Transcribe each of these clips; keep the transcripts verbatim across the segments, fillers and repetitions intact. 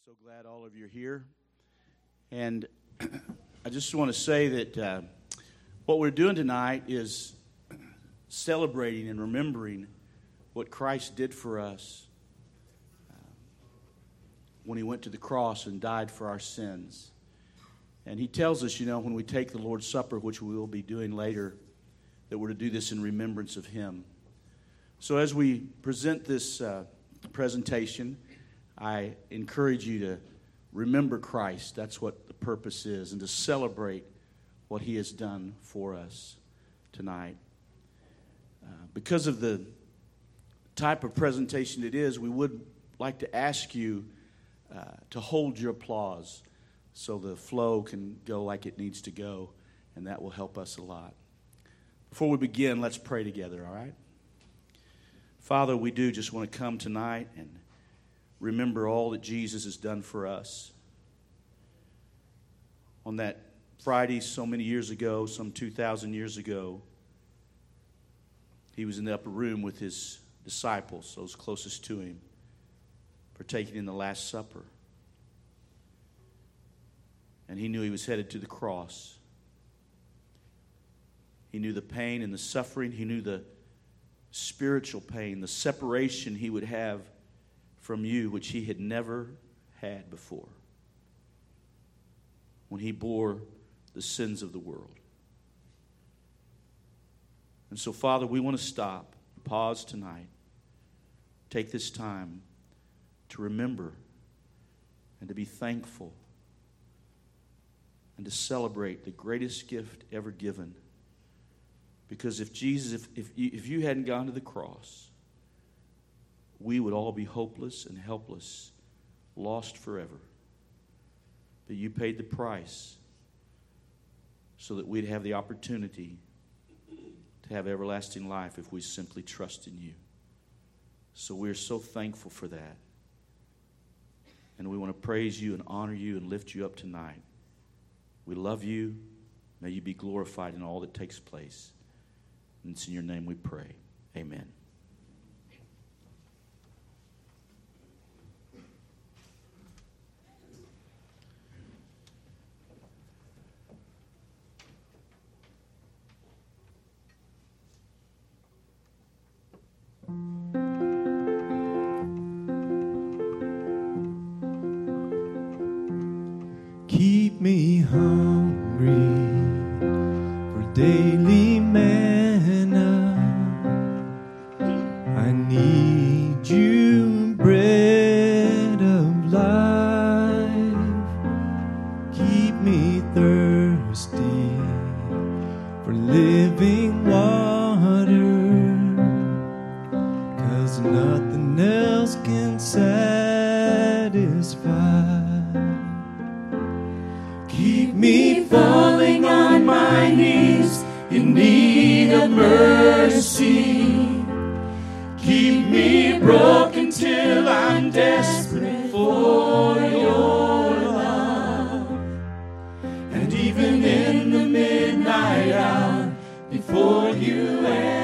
So glad all of you are here. And I just want to say that uh, what we're doing tonight is celebrating and remembering what Christ did for us uh, when he went to the cross and died for our sins. And he tells us, you know, when we take the Lord's Supper, which we will be doing later, that we're to do this in remembrance of him. So as we present this uh, presentation, I encourage you to remember Christ. That's what the purpose is, and to celebrate what he has done for us tonight. Uh, because of the type of presentation it is, we would like to ask you uh, to hold your applause so the flow can go like it needs to go, and that will help us a lot. Before we begin, let's pray together, all right? Father, we do just want to come tonight and remember all that Jesus has done for us. On that Friday so many years ago, some two thousand years ago, he was in the upper room with his disciples, those closest to him, partaking in the Last Supper. And he knew he was headed to the cross. He knew the pain and the suffering. He knew the spiritual pain, the separation he would have from you, which he had never had before, when he bore the sins of the world. And so, Father, we want to stop, pause tonight, take this time to remember and to be thankful and to celebrate the greatest gift ever given. Because if Jesus, if, if, you, if you hadn't gone to the cross, we would all be hopeless and helpless, lost forever. But you paid the price so that we'd have the opportunity to have everlasting life if we simply trust in you. So we're so thankful for that. And we want to praise you and honor you and lift you up tonight. We love you. May you be glorified in all that takes place. And it's in your name we pray. Amen. Keep me hungry for daily manna. I need you, bread of life. Keep me thirsty for living water, 'cause nothing else can satisfy. Keep me falling on my knees in need of mercy. Keep me broken till I'm desperate for your love. And even in the midnight hour, before you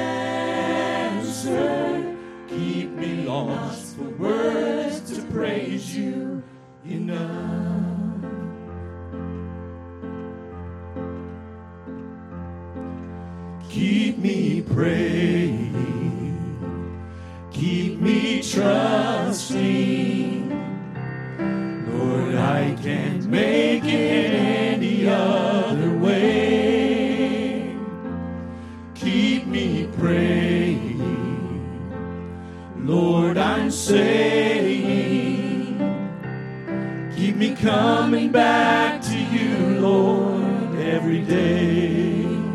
answer, keep me lost for words to praise you enough. Keep me praying, keep me trusting. Lord, I can't make it any other way. Keep me praying, Lord, I'm saying, keep me coming back to you, Lord, every day.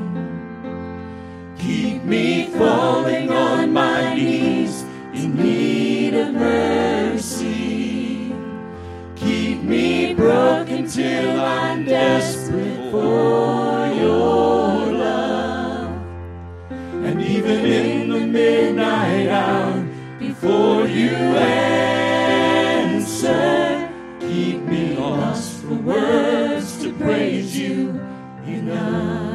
Keep me falling on my knees in need of mercy. Keep me broken till I'm desperate for your love. And even in the midnight hour, before you answer, keep me lost for words to praise you enough.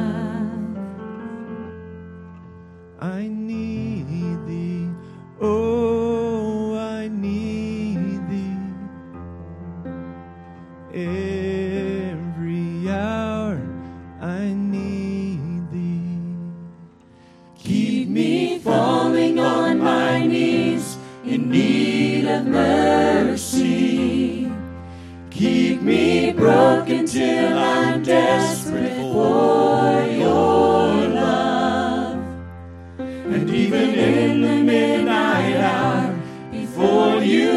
I need thee, oh, I need thee. have mercy. Keep me broken till I'm desperate for your love. And even in the midnight hour, before you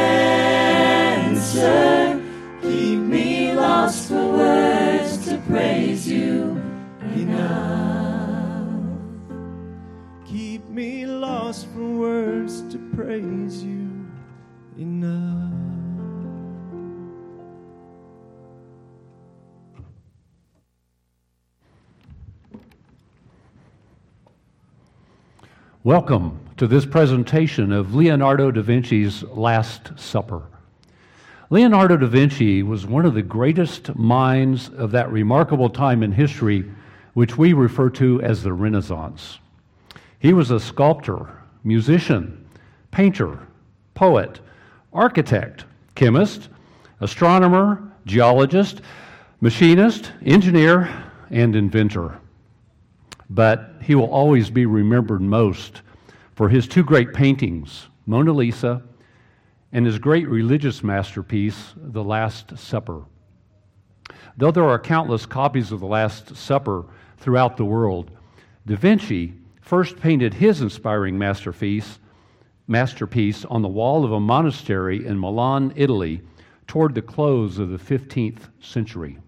answer, keep me lost for words to praise you enough. Keep me lost for words to praise you enough. Welcome to this presentation of Leonardo da Vinci's Last Supper. Leonardo da Vinci was one of the greatest minds of that remarkable time in history, which we refer to as the Renaissance. He was a sculptor, musician, painter, poet, architect, chemist, astronomer, geologist, machinist, engineer, and inventor. But he will always be remembered most for his two great paintings, Mona Lisa and his great religious masterpiece, The Last Supper. Though there are countless copies of The Last Supper throughout the world, Da Vinci first painted his inspiring masterpiece, masterpiece on the wall of a monastery in Milan, Italy, toward the close of the fifteenth century.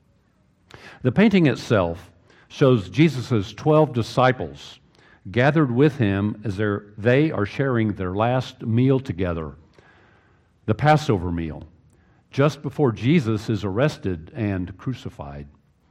The painting itself shows Jesus' twelve disciples gathered with him as they are sharing their last meal together, the Passover meal, just before Jesus is arrested and crucified.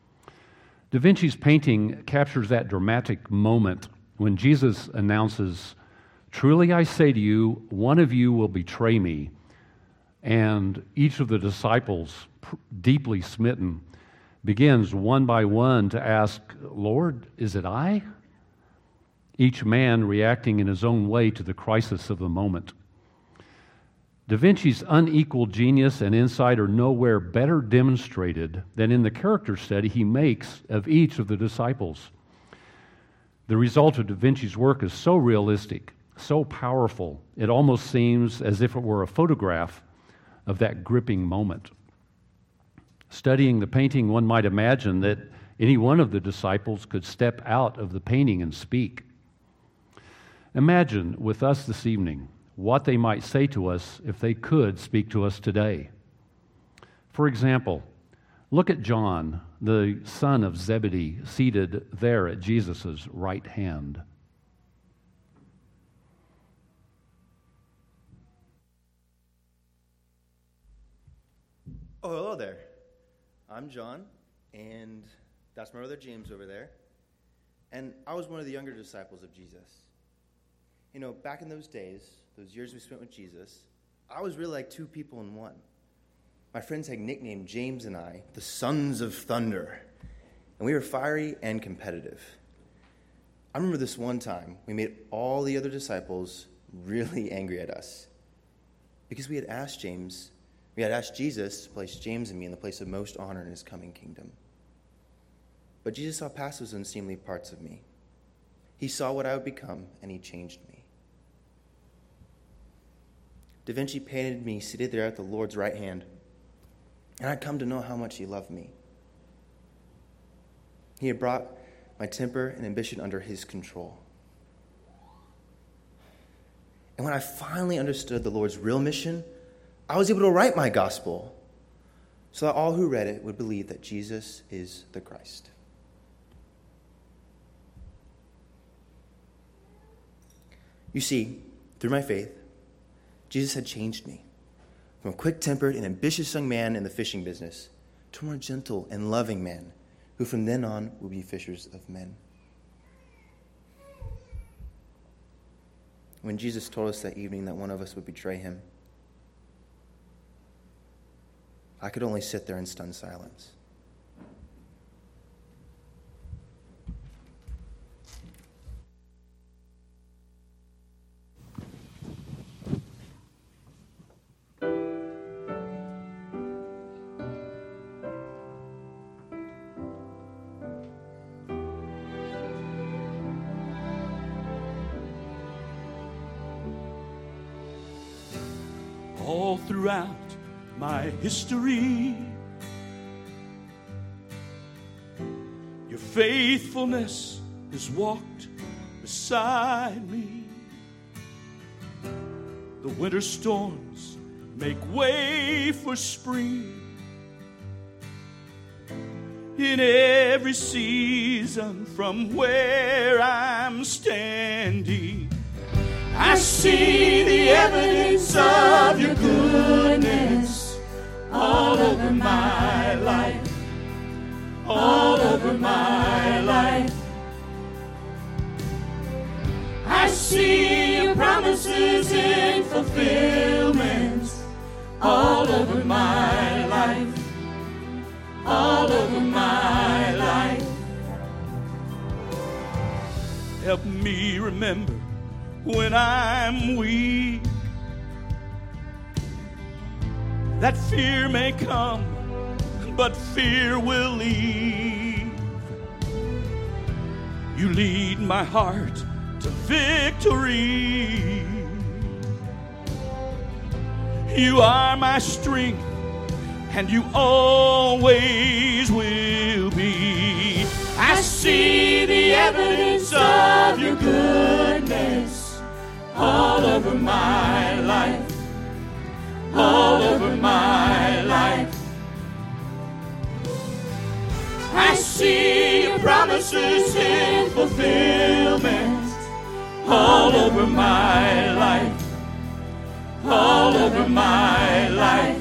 Da Vinci's painting captures that dramatic moment when Jesus announces, "Truly I say to you, one of you will betray me," and each of the disciples, deeply smitten, begins one by one to ask, "Lord, is it I?" Each man reacting in his own way to the crisis of the moment. Da Vinci's unequaled genius and insight are nowhere better demonstrated than in the character study he makes of each of the disciples. The result of Da Vinci's work is so realistic, so powerful, it almost seems as if it were a photograph of that gripping moment. Studying the painting, one might imagine that any one of the disciples could step out of the painting and speak. Imagine with us this evening what they might say to us if they could speak to us today. For example, look at John, the son of Zebedee, seated there at Jesus' right hand. Oh, hello there. I'm John, and that's my brother James over there. And I was one of the younger disciples of Jesus. You know, back in those days, those years we spent with Jesus, I was really like two people in one. My friends had nicknamed James and I the Sons of Thunder, and we were fiery and competitive. I remember this one time we made all the other disciples really angry at us because we had asked James We had asked Jesus to place James and me in the place of most honor in his coming kingdom. But Jesus saw past those unseemly parts of me. He saw what I would become, and he changed me. Da Vinci painted me seated there at the Lord's right hand, and I'd come to know how much he loved me. He had brought my temper and ambition under his control. And when I finally understood the Lord's real mission, I was able to write my gospel so that all who read it would believe that Jesus is the Christ. You see, through my faith, Jesus had changed me from a quick-tempered and ambitious young man in the fishing business to a more gentle and loving man who from then on will be fishers of men. When Jesus told us that evening that one of us would betray him, I could only sit there in stunned silence. all throughout my history. Your faithfulness has walked beside me. The winter storms make way for spring. In every season from where I'm standing, I see the evidence of your goodness all over my life, all over my life. I see your promises in fulfillment all over my life, all over my life. Help me remember when I'm weak that fear may come, but fear will leave. You lead my heart to victory. You are my strength, and you always will be. I see the evidence of your goodness all over my life, all over my life. I see your promises in fulfillment all over my life, all over my life.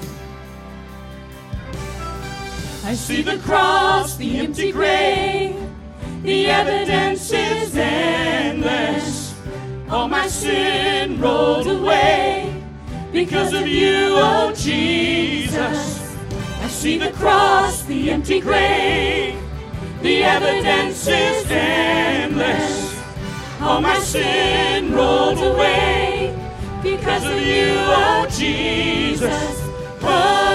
I see the cross, the empty grave, the evidence is endless. All my sin rolled away because of you, oh Jesus. I see the cross, the empty grave, the evidence is endless. All my sin rolled away because of you, oh Jesus. Oh,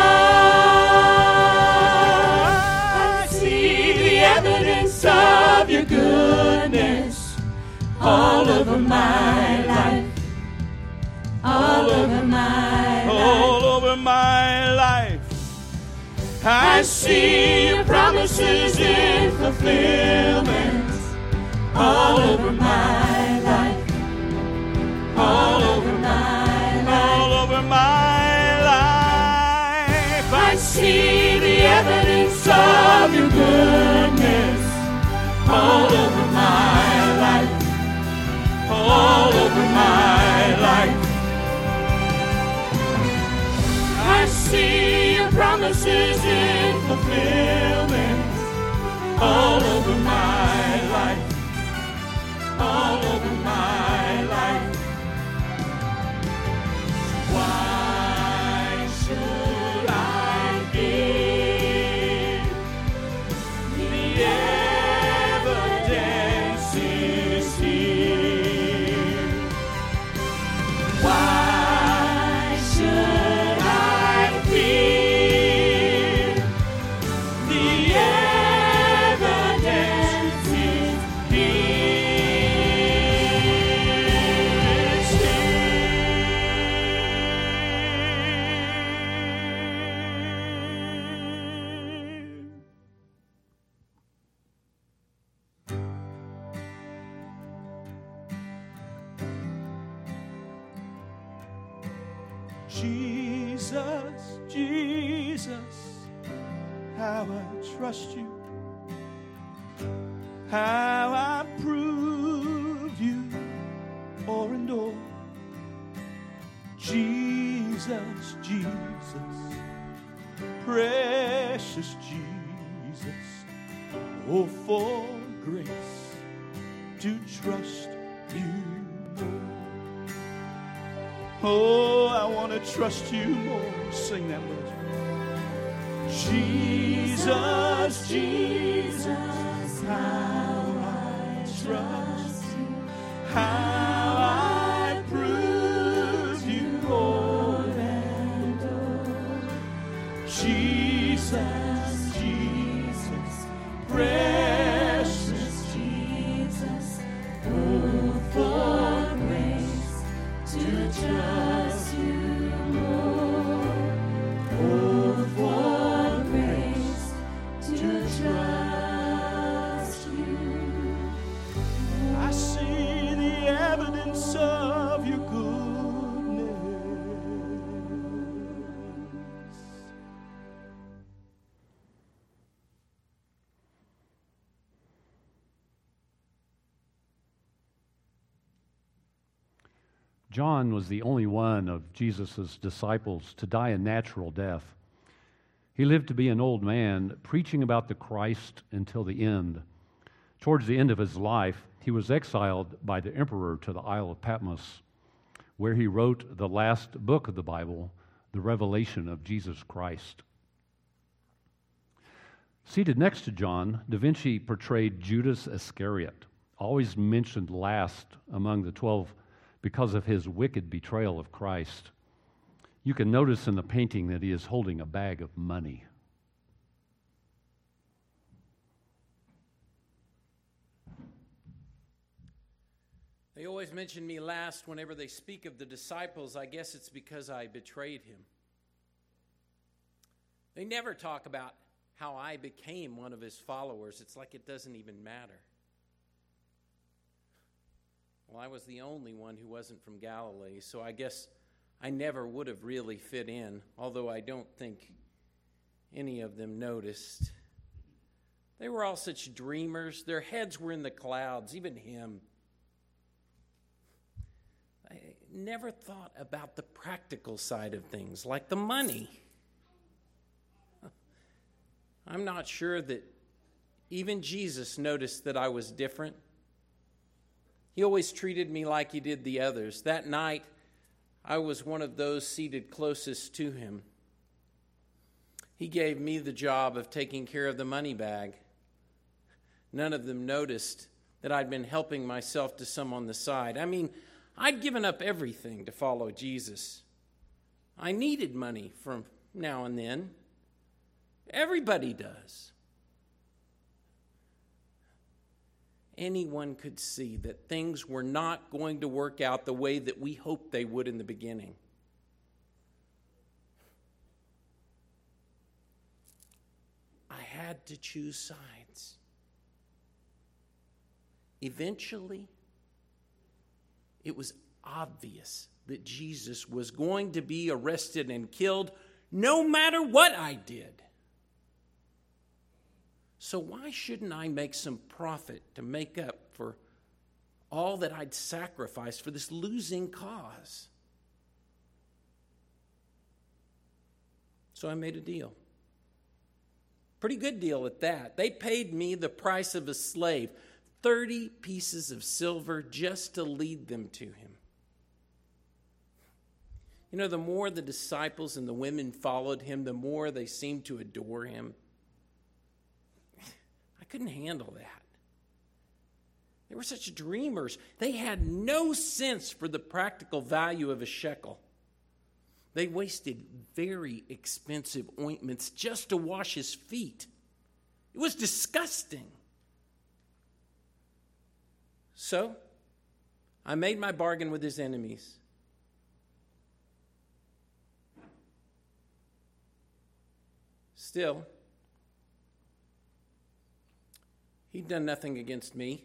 evidence of your goodness all over my life, all over my life, all over my life. I see your promises in fulfillment all over my life, all over my life, all over my life. I see the evidence of your goodness all over my life, all over my life. I see your promises in fulfillment all over my life, all over my life. Why should I fear? The evidence is here. Why should I fear? The evidence is Jesus, Jesus, how I trust you, how I proved you o'er and o'er. Jesus, Jesus, precious Jesus, oh, for grace to trust you more. Oh, I want to trust you more. Sing that with us. Jesus, Jesus, how I trust you, how I prove you o'er and o'er. Jesus, Jesus, precious Jesus, oh, for grace to trust you more. John was the only one of Jesus' disciples to die a natural death. He lived to be an old man, preaching about the Christ until the end. Towards the end of his life, he was exiled by the emperor to the Isle of Patmos, where he wrote the last book of the Bible, the Revelation of Jesus Christ. Seated next to John, Da Vinci portrayed Judas Iscariot, always mentioned last among the twelve because of his wicked betrayal of Christ. You can notice in the painting that he is holding a bag of money. They always mention me last whenever they speak of the disciples. I guess it's because I betrayed him. They never talk about how I became one of his followers. It's like it doesn't even matter. Well, I was the only one who wasn't from Galilee, so I guess I never would have really fit in, although I don't think any of them noticed. They were all such dreamers. Their heads were in the clouds, even him. I never thought about the practical side of things, like the money. I'm not sure that even Jesus noticed that I was different. He always treated me like he did the others. That night, I was one of those seated closest to him. He gave me the job of taking care of the money bag. None of them noticed that I'd been helping myself to some on the side. I mean, I'd given up everything to follow Jesus. I needed money from now and then. Everybody does. Anyone could see that things were not going to work out the way that we hoped they would in the beginning. I had to choose sides. Eventually, it was obvious that Jesus was going to be arrested and killed no matter what I did. So why shouldn't I make some profit to make up for all that I'd sacrificed for this losing cause? So I made a deal. Pretty good deal at that. They paid me the price of a slave, thirty pieces of silver just to lead them to him. You know, the more the disciples and the women followed him, the more they seemed to adore him. I couldn't handle that. They were such dreamers. They had no sense for the practical value of a shekel. They wasted very expensive ointments just to wash his feet. It was disgusting. So, I made my bargain with his enemies. Still, he'd done nothing against me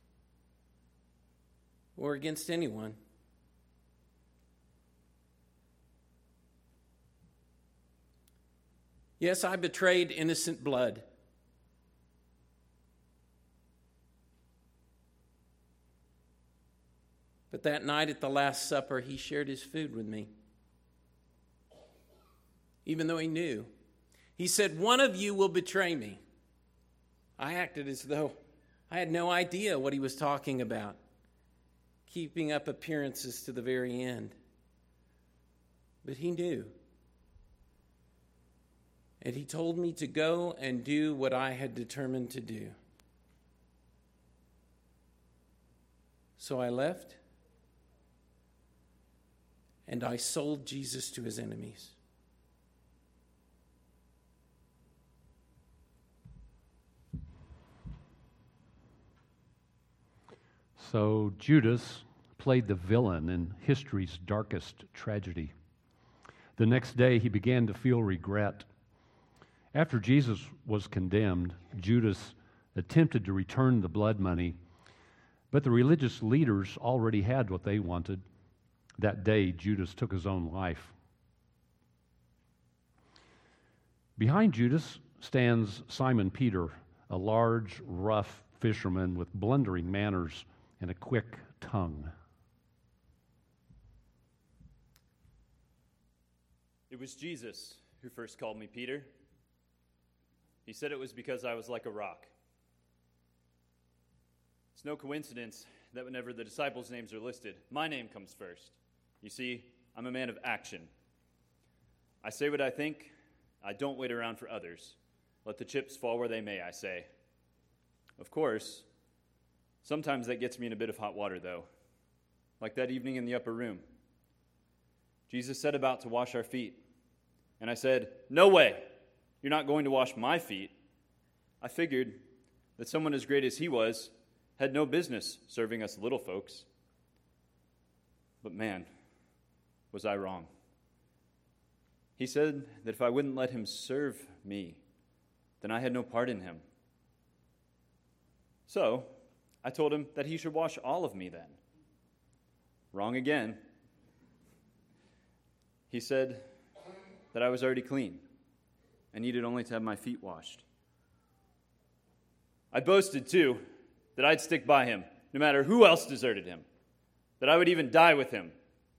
or against anyone. Yes, I betrayed innocent blood. But that night at the Last Supper, he shared his food with me. Even though he knew. He said, "One of you will betray me." I acted as though I had no idea what he was talking about, keeping up appearances to the very end. But he knew. And he told me to go and do what I had determined to do. So I left, and I sold Jesus to his enemies. So Judas played the villain in history's darkest tragedy. The next day, he began to feel regret. After Jesus was condemned, Judas attempted to return the blood money, but the religious leaders already had what they wanted. That day, Judas took his own life. Behind Judas stands Simon Peter, a large, rough fisherman with blundering manners and a quick tongue. It was Jesus who first called me Peter. He said it was because I was like a rock. It's no coincidence that whenever the disciples' names are listed, my name comes first. You see, I'm a man of action. I say what I think. I don't wait around for others. Let the chips fall where they may, I say. Of course, sometimes that gets me in a bit of hot water, though, like that evening in the upper room. Jesus set about to wash our feet, and I said, "No way, you're not going to wash my feet." I figured that someone as great as he was had no business serving us little folks. But man, was I wrong. He said that if I wouldn't let him serve me, then I had no part in him. So I told him that he should wash all of me then. Wrong again. He said that I was already clean and needed only to have my feet washed. I boasted, too, that I'd stick by him, no matter who else deserted him, that I would even die with him.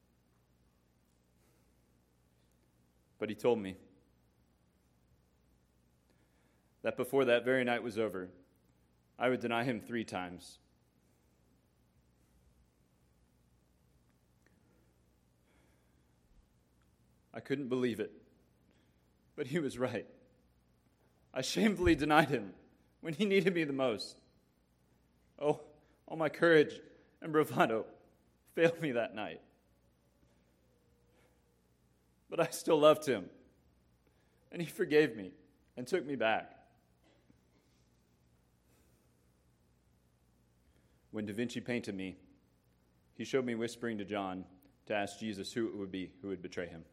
But he told me that before that very night was over, I would deny him three times. I couldn't believe it, but he was right. I shamefully denied him when he needed me the most. Oh, all my courage and bravado failed me that night. But I still loved him, and he forgave me and took me back. When Da Vinci painted me, he showed me whispering to John to ask Jesus who it would be who would betray him.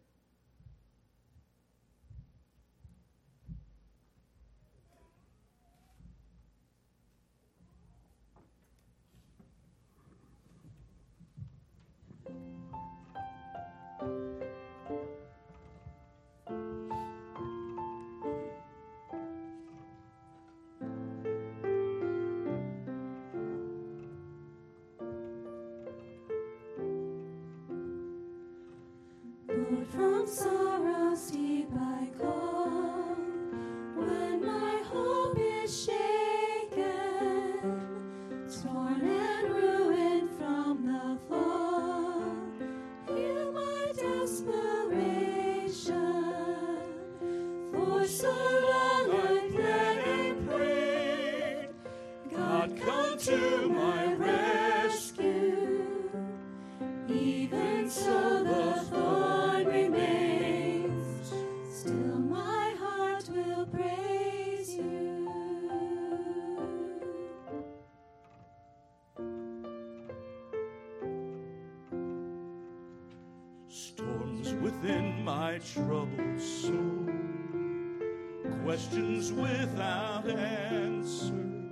Lord, from sorrow's deep I call, when my hope is shaken, torn and ruined from the fall. Hear my desperation, for so long I pled and prayed, God come to my rescue. Even so the thorn remains, still my heart will praise you. Storms within my troubled soul, questions without answers.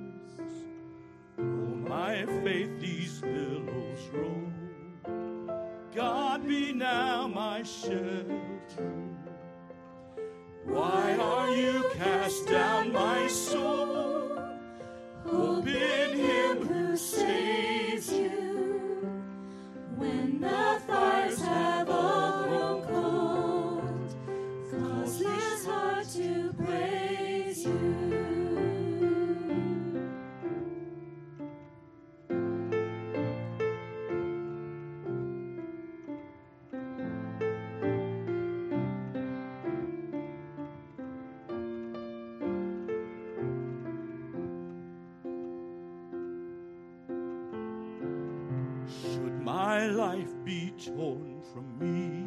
On my faith these billows roll. God be now my shelter. Why are you cast down, my soul? Hope in him who saves you. When the fires have all grown cold, cause this heart to praise you. Should my life be torn from me,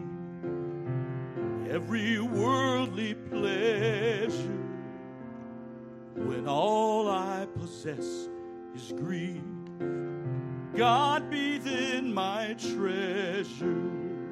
every worldly pleasure, when all I possess is greed, God be then my treasure.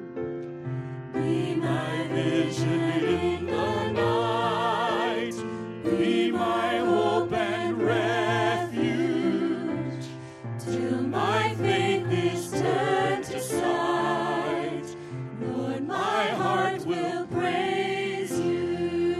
Be my vision in the night, be my hope and refuge, till my faith is turned to sight. Lord, my heart will praise you.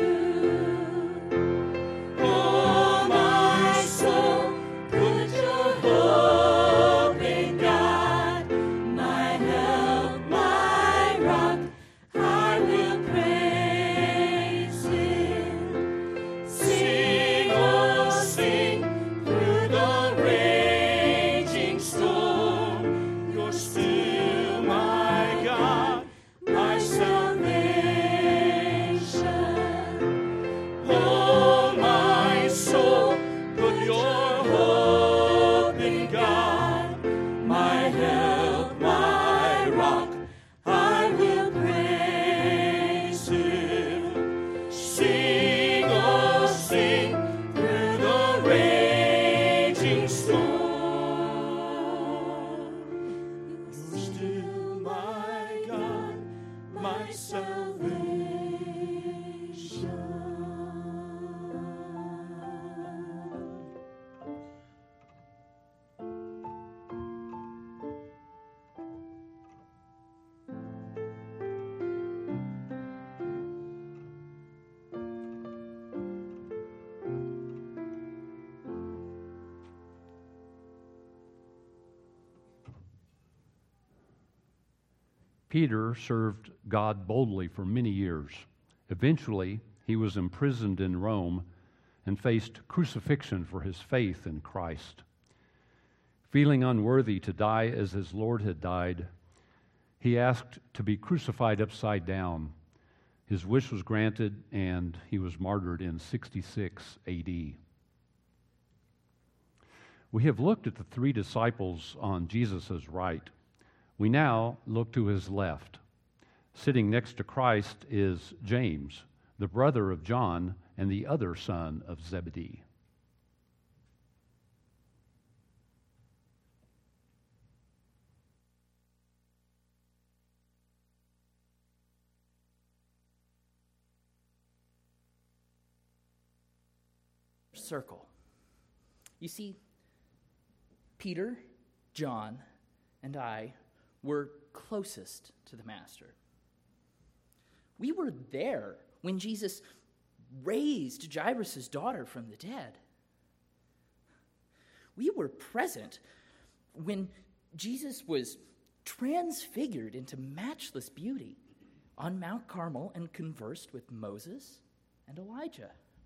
Oh, my soul, put your hope in God, my help, my rock. I will Peter served God boldly for many years. Eventually, he was imprisoned in Rome and faced crucifixion for his faith in Christ. Feeling unworthy to die as his Lord had died, he asked to be crucified upside down. His wish was granted, and he was martyred in sixty-six A D. We have looked at the three disciples on Jesus' right. We now look to his left. Sitting next to Christ is James, the brother of John and the other son of Zebedee. Circle. You see, Peter, John, and I were closest to the Master. We were there when Jesus raised Jairus' daughter from the dead. We were present when Jesus was transfigured into matchless beauty on Mount Carmel and conversed with Moses and Elijah.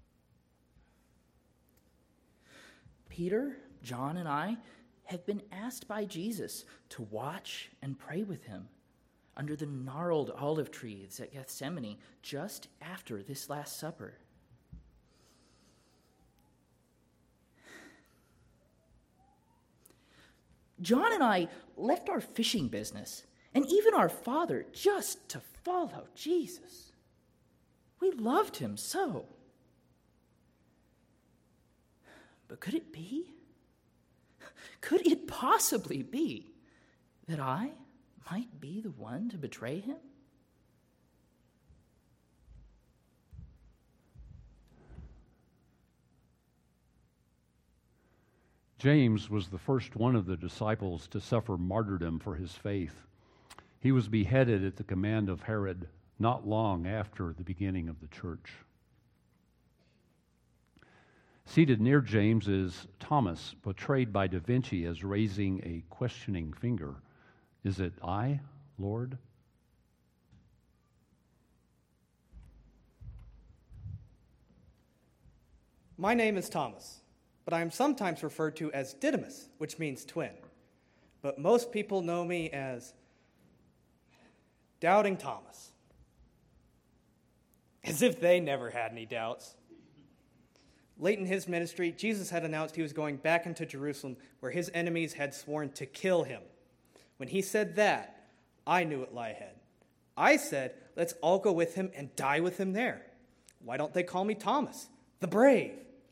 Peter, John, and I have been asked by Jesus to watch and pray with him under the gnarled olive trees at Gethsemane just after this Last Supper. John and I left our fishing business and even our father just to follow Jesus. We loved him so. But could it be? Could it possibly be that I might be the one to betray him? James was the first one of the disciples to suffer martyrdom for his faith. He was beheaded at the command of Herod not long after the beginning of the church. Seated near James is Thomas, portrayed by Da Vinci as raising a questioning finger. Is it I, Lord? My name is Thomas, but I am sometimes referred to as Didymus, which means twin. But most people know me as Doubting Thomas. As if they never had any doubts. Late in his ministry, Jesus had announced he was going back into Jerusalem, where his enemies had sworn to kill him. When he said that, I knew it lay ahead. I said, let's all go with him and die with him there. Why don't they call me Thomas, the brave?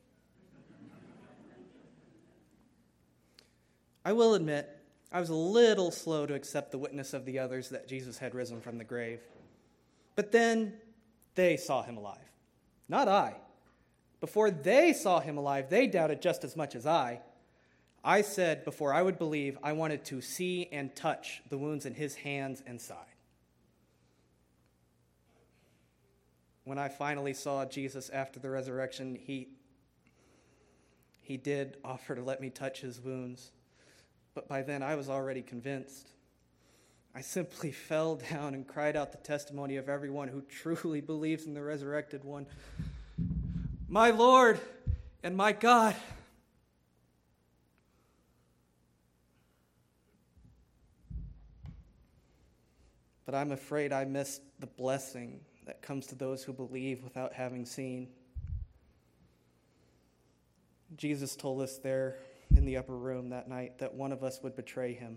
I will admit, I was a little slow to accept the witness of the others that Jesus had risen from the grave. But then they saw him alive, not I. Before they saw him alive, they doubted just as much as I. I said before I would believe, I wanted to see and touch the wounds in his hands and side. When I finally saw Jesus after the resurrection, he, he did offer to let me touch his wounds. But by then I was already convinced. I simply fell down and cried out the testimony of everyone who truly believes in the resurrected one. My Lord and my God. But I'm afraid I missed the blessing that comes to those who believe without having seen. Jesus told us there in the upper room that night that one of us would betray him.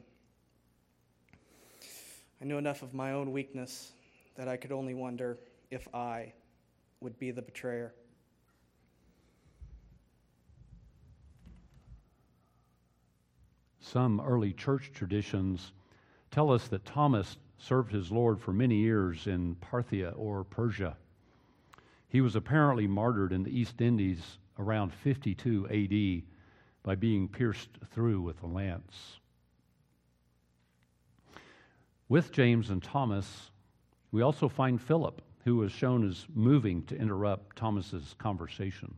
I knew enough of my own weakness that I could only wonder if I would be the betrayer. Some early church traditions tell us that Thomas served his Lord for many years in Parthia or Persia. He was apparently martyred in the East Indies around fifty-two A D by being pierced through with a lance. With James and Thomas, we also find Philip, who is shown as moving to interrupt Thomas's conversation.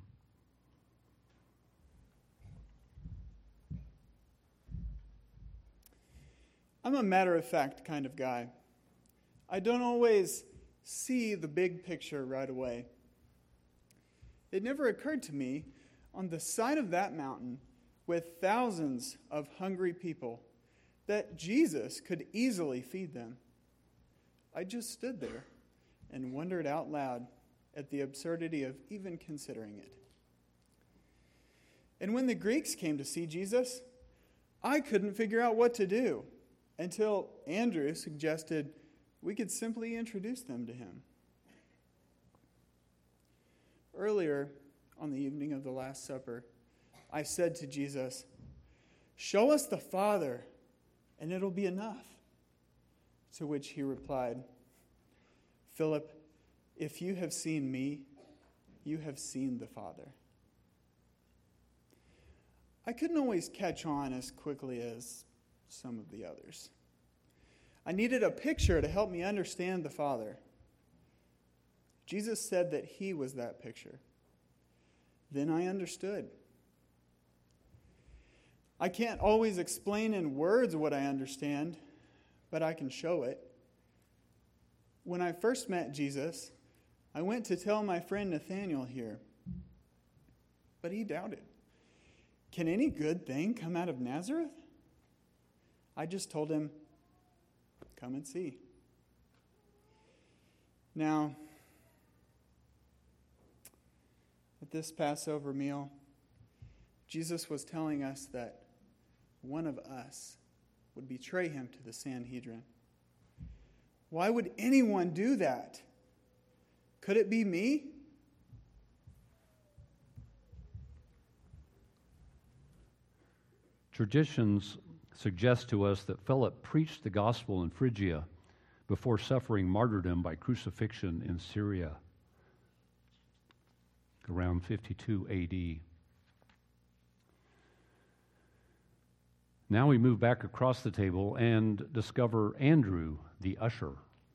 I'm a matter-of-fact kind of guy. I don't always see the big picture right away. It never occurred to me, on the side of that mountain, with thousands of hungry people, that Jesus could easily feed them. I just stood there and wondered out loud at the absurdity of even considering it. And when the Greeks came to see Jesus, I couldn't figure out what to do until Andrew suggested we could simply introduce them to him. Earlier, on the evening of the Last Supper, I said to Jesus, "Show us the Father, and it'll be enough." To which he replied, "Philip, if you have seen me, you have seen the Father." I couldn't always catch on as quickly as some of the others. I needed a picture to help me understand the Father. Jesus said that he was that picture. Then I understood. I can't always explain in words what I understand, but I can show it. When I first met Jesus, I went to tell my friend Nathaniel here, but he doubted. Can any good thing come out of Nazareth? I just told him, come and see. Now, at this Passover meal, Jesus was telling us that one of us would betray him to the Sanhedrin. Why would anyone do that? Could it be me? Traditions suggest to us that Philip preached the gospel in Phrygia before suffering martyrdom by crucifixion in Syria around fifty-two A D. Now we move back across the table and discover Andrew, the usher.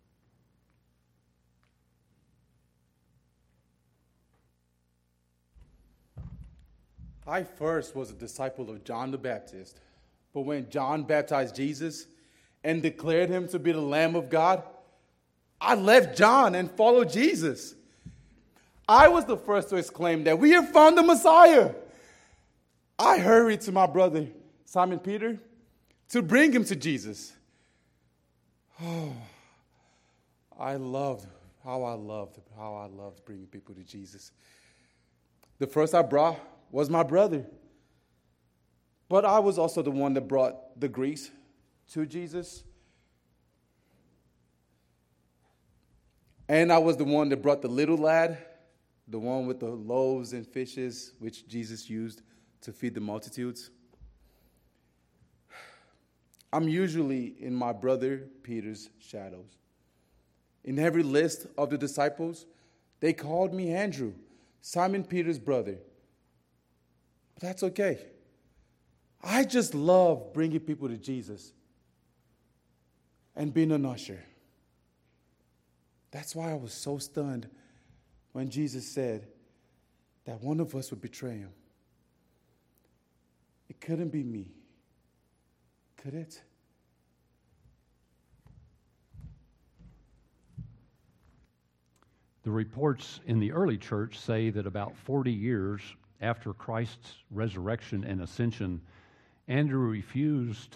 I first was a disciple of John the Baptist, but when John baptized Jesus and declared him to be the Lamb of God, I left John and followed Jesus. I was the first to exclaim that we have found the Messiah. I hurried to my brother, Simon Peter, to bring him to Jesus. Oh, I loved how I loved, how I loved bringing people to Jesus. The first I brought was my brother. But I was also the one that brought the Greeks to Jesus. And I was the one that brought the little lad, the one with the loaves and fishes, which Jesus used to feed the multitudes. I'm usually in my brother Peter's shadows. In every list of the disciples, they called me Andrew, Simon Peter's brother. But that's okay. I just love bringing people to Jesus and being an usher. That's why I was so stunned when Jesus said that one of us would betray him. It couldn't be me, could it? The reports in the early church say that about forty years after Christ's resurrection and ascension, Andrew refused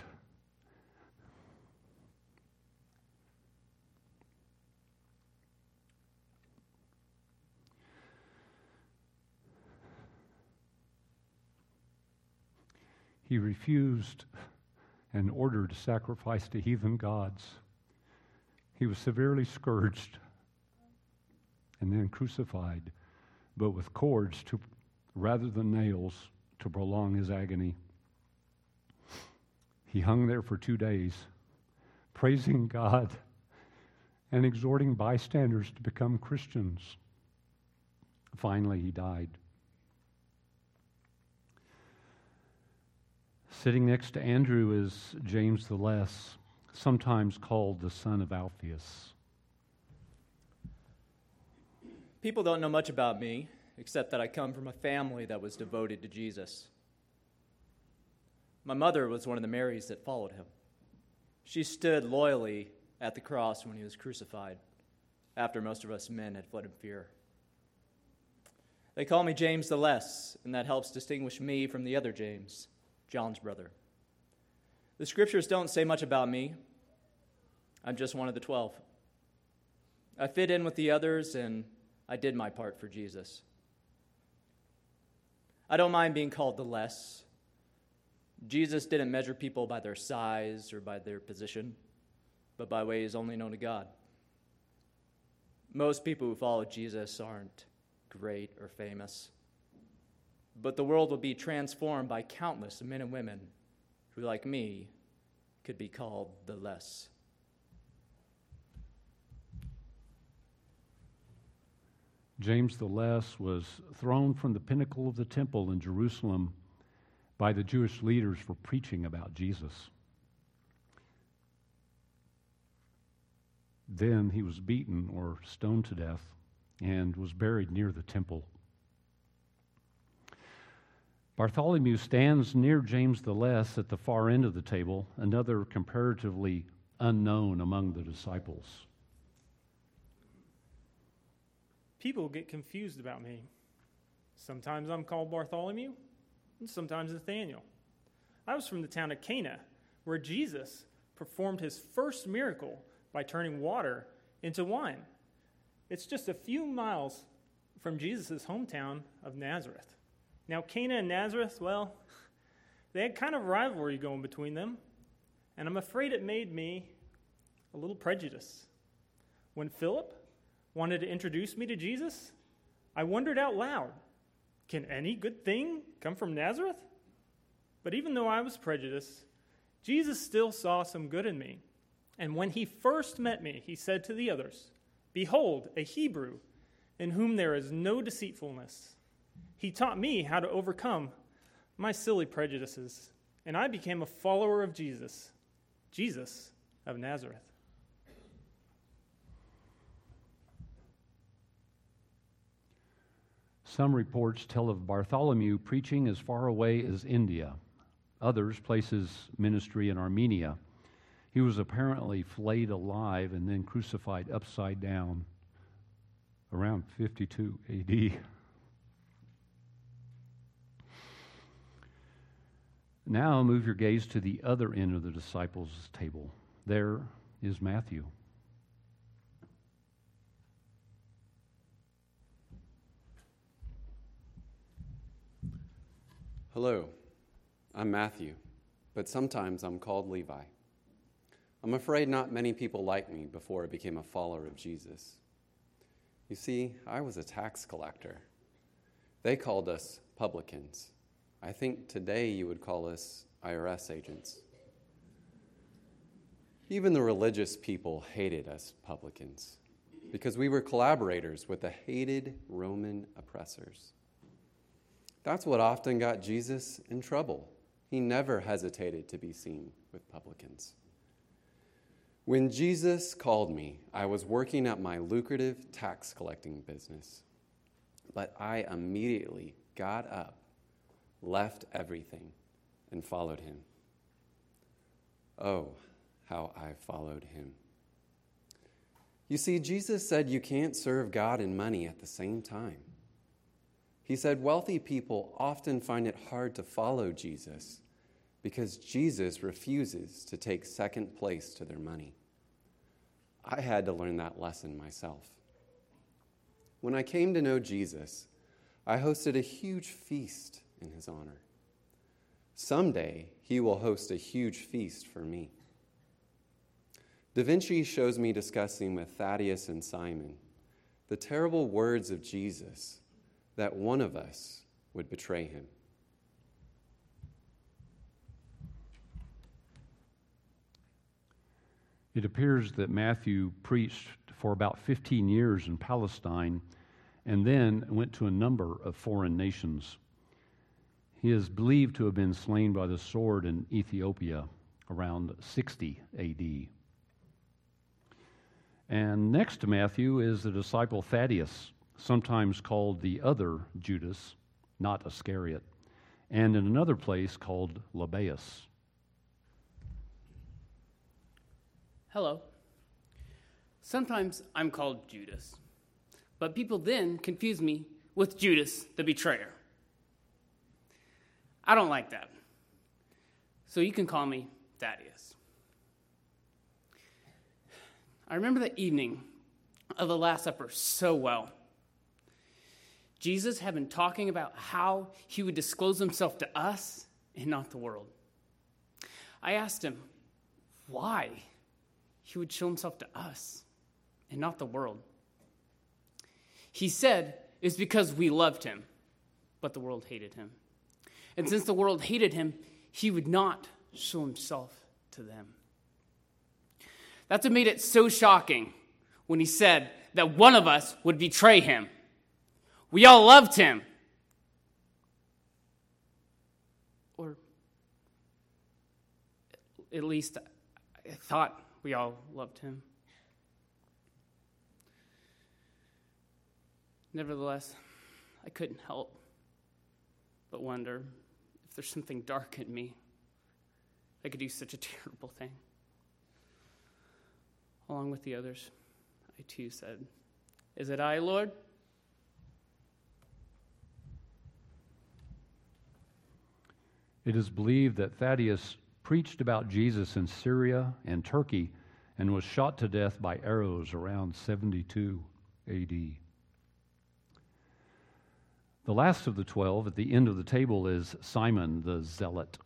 he refused an order to sacrifice to heathen gods. He was severely scourged and then crucified, but with cords to rather than nails to prolong his agony. He hung there for two days, praising God and exhorting bystanders to become Christians. Finally, he died. Sitting next to Andrew is James the Less, sometimes called the son of Alphaeus. People don't know much about me, except that I come from a family that was devoted to Jesus. My mother was one of the Marys that followed him. She stood loyally at the cross when he was crucified, after most of us men had fled in fear. They call me James the Less, and that helps distinguish me from the other James, John's brother. The scriptures don't say much about me. I'm just one of the twelve. I fit in with the others, and I did my part for Jesus. I don't mind being called the Less. Jesus didn't measure people by their size or by their position, but by ways only known to God. Most people who follow Jesus aren't great or famous, but the world will be transformed by countless men and women who, like me, could be called the Less. James the Less was thrown from the pinnacle of the temple in Jerusalem by the Jewish leaders for preaching about Jesus. Then he was beaten or stoned to death and was buried near the temple. Bartholomew stands near James the Less at the far end of the table, another comparatively unknown among the disciples. People get confused about me. Sometimes I'm called Bartholomew, and sometimes Nathaniel. I was from the town of Cana, where Jesus performed his first miracle by turning water into wine. It's just a few miles from Jesus' hometown of Nazareth. Now, Cana and Nazareth, well, they had kind of rivalry going between them, and I'm afraid it made me a little prejudiced. When Philip wanted to introduce me to Jesus, I wondered out loud, can any good thing come from Nazareth? But even though I was prejudiced, Jesus still saw some good in me. And when he first met me, he said to the others, "Behold, a Hebrew in whom there is no deceitfulness." He taught me how to overcome my silly prejudices, and I became a follower of Jesus, Jesus of Nazareth. Some reports tell of Bartholomew preaching as far away as India. Others place his ministry in Armenia. He was apparently flayed alive and then crucified upside down around fifty-two A D. Now move your gaze to the other end of the disciples' table. There is Matthew. Hello, I'm Matthew, but sometimes I'm called Levi. I'm afraid not many people like me before I became a follower of Jesus. You see, I was a tax collector. They called us publicans. I think today you would call us I R S agents. Even the religious people hated us publicans because we were collaborators with the hated Roman oppressors. That's what often got Jesus in trouble. He never hesitated to be seen with publicans. When Jesus called me, I was working at my lucrative tax collecting business, but I immediately got up, left everything, and followed him. Oh, how I followed him. You see, Jesus said you can't serve God and money at the same time. He said wealthy people often find it hard to follow Jesus because Jesus refuses to take second place to their money. I had to learn that lesson myself. When I came to know Jesus, I hosted a huge feast in his honor. Someday, he will host a huge feast for me. Da Vinci shows me discussing with Thaddeus and Simon the terrible words of Jesus that one of us would betray him. It appears that Matthew preached for about fifteen years in Palestine and then went to a number of foreign nations. He is believed to have been slain by the sword in Ethiopia around sixty A D. And next to Matthew is the disciple Thaddeus, sometimes called the other Judas, not Iscariot, and in another place called Lebbaeus. Hello, Sometimes I'm called Judas, but people then confuse me with Judas the betrayer. I don't like that, so you can call me Thaddeus. I remember the evening of the Last Supper so well. Jesus had been talking about how he would disclose himself to us and not the world. I asked him why he would show himself to us and not the world. He said it's because we loved him, but the world hated him. And since the world hated him, he would not show himself to them. That's what made it so shocking when he said that one of us would betray him. We all loved him. Or at least I thought we all loved him. Nevertheless, I couldn't help but wonder if there's something dark in me that could do such a terrible thing. Along with the others, I too said, "Is it I, Lord?" It is believed that Thaddeus preached about Jesus in Syria and Turkey and was shot to death by arrows around seventy-two A D. The last of the twelve at the end of the table is Simon the Zealot.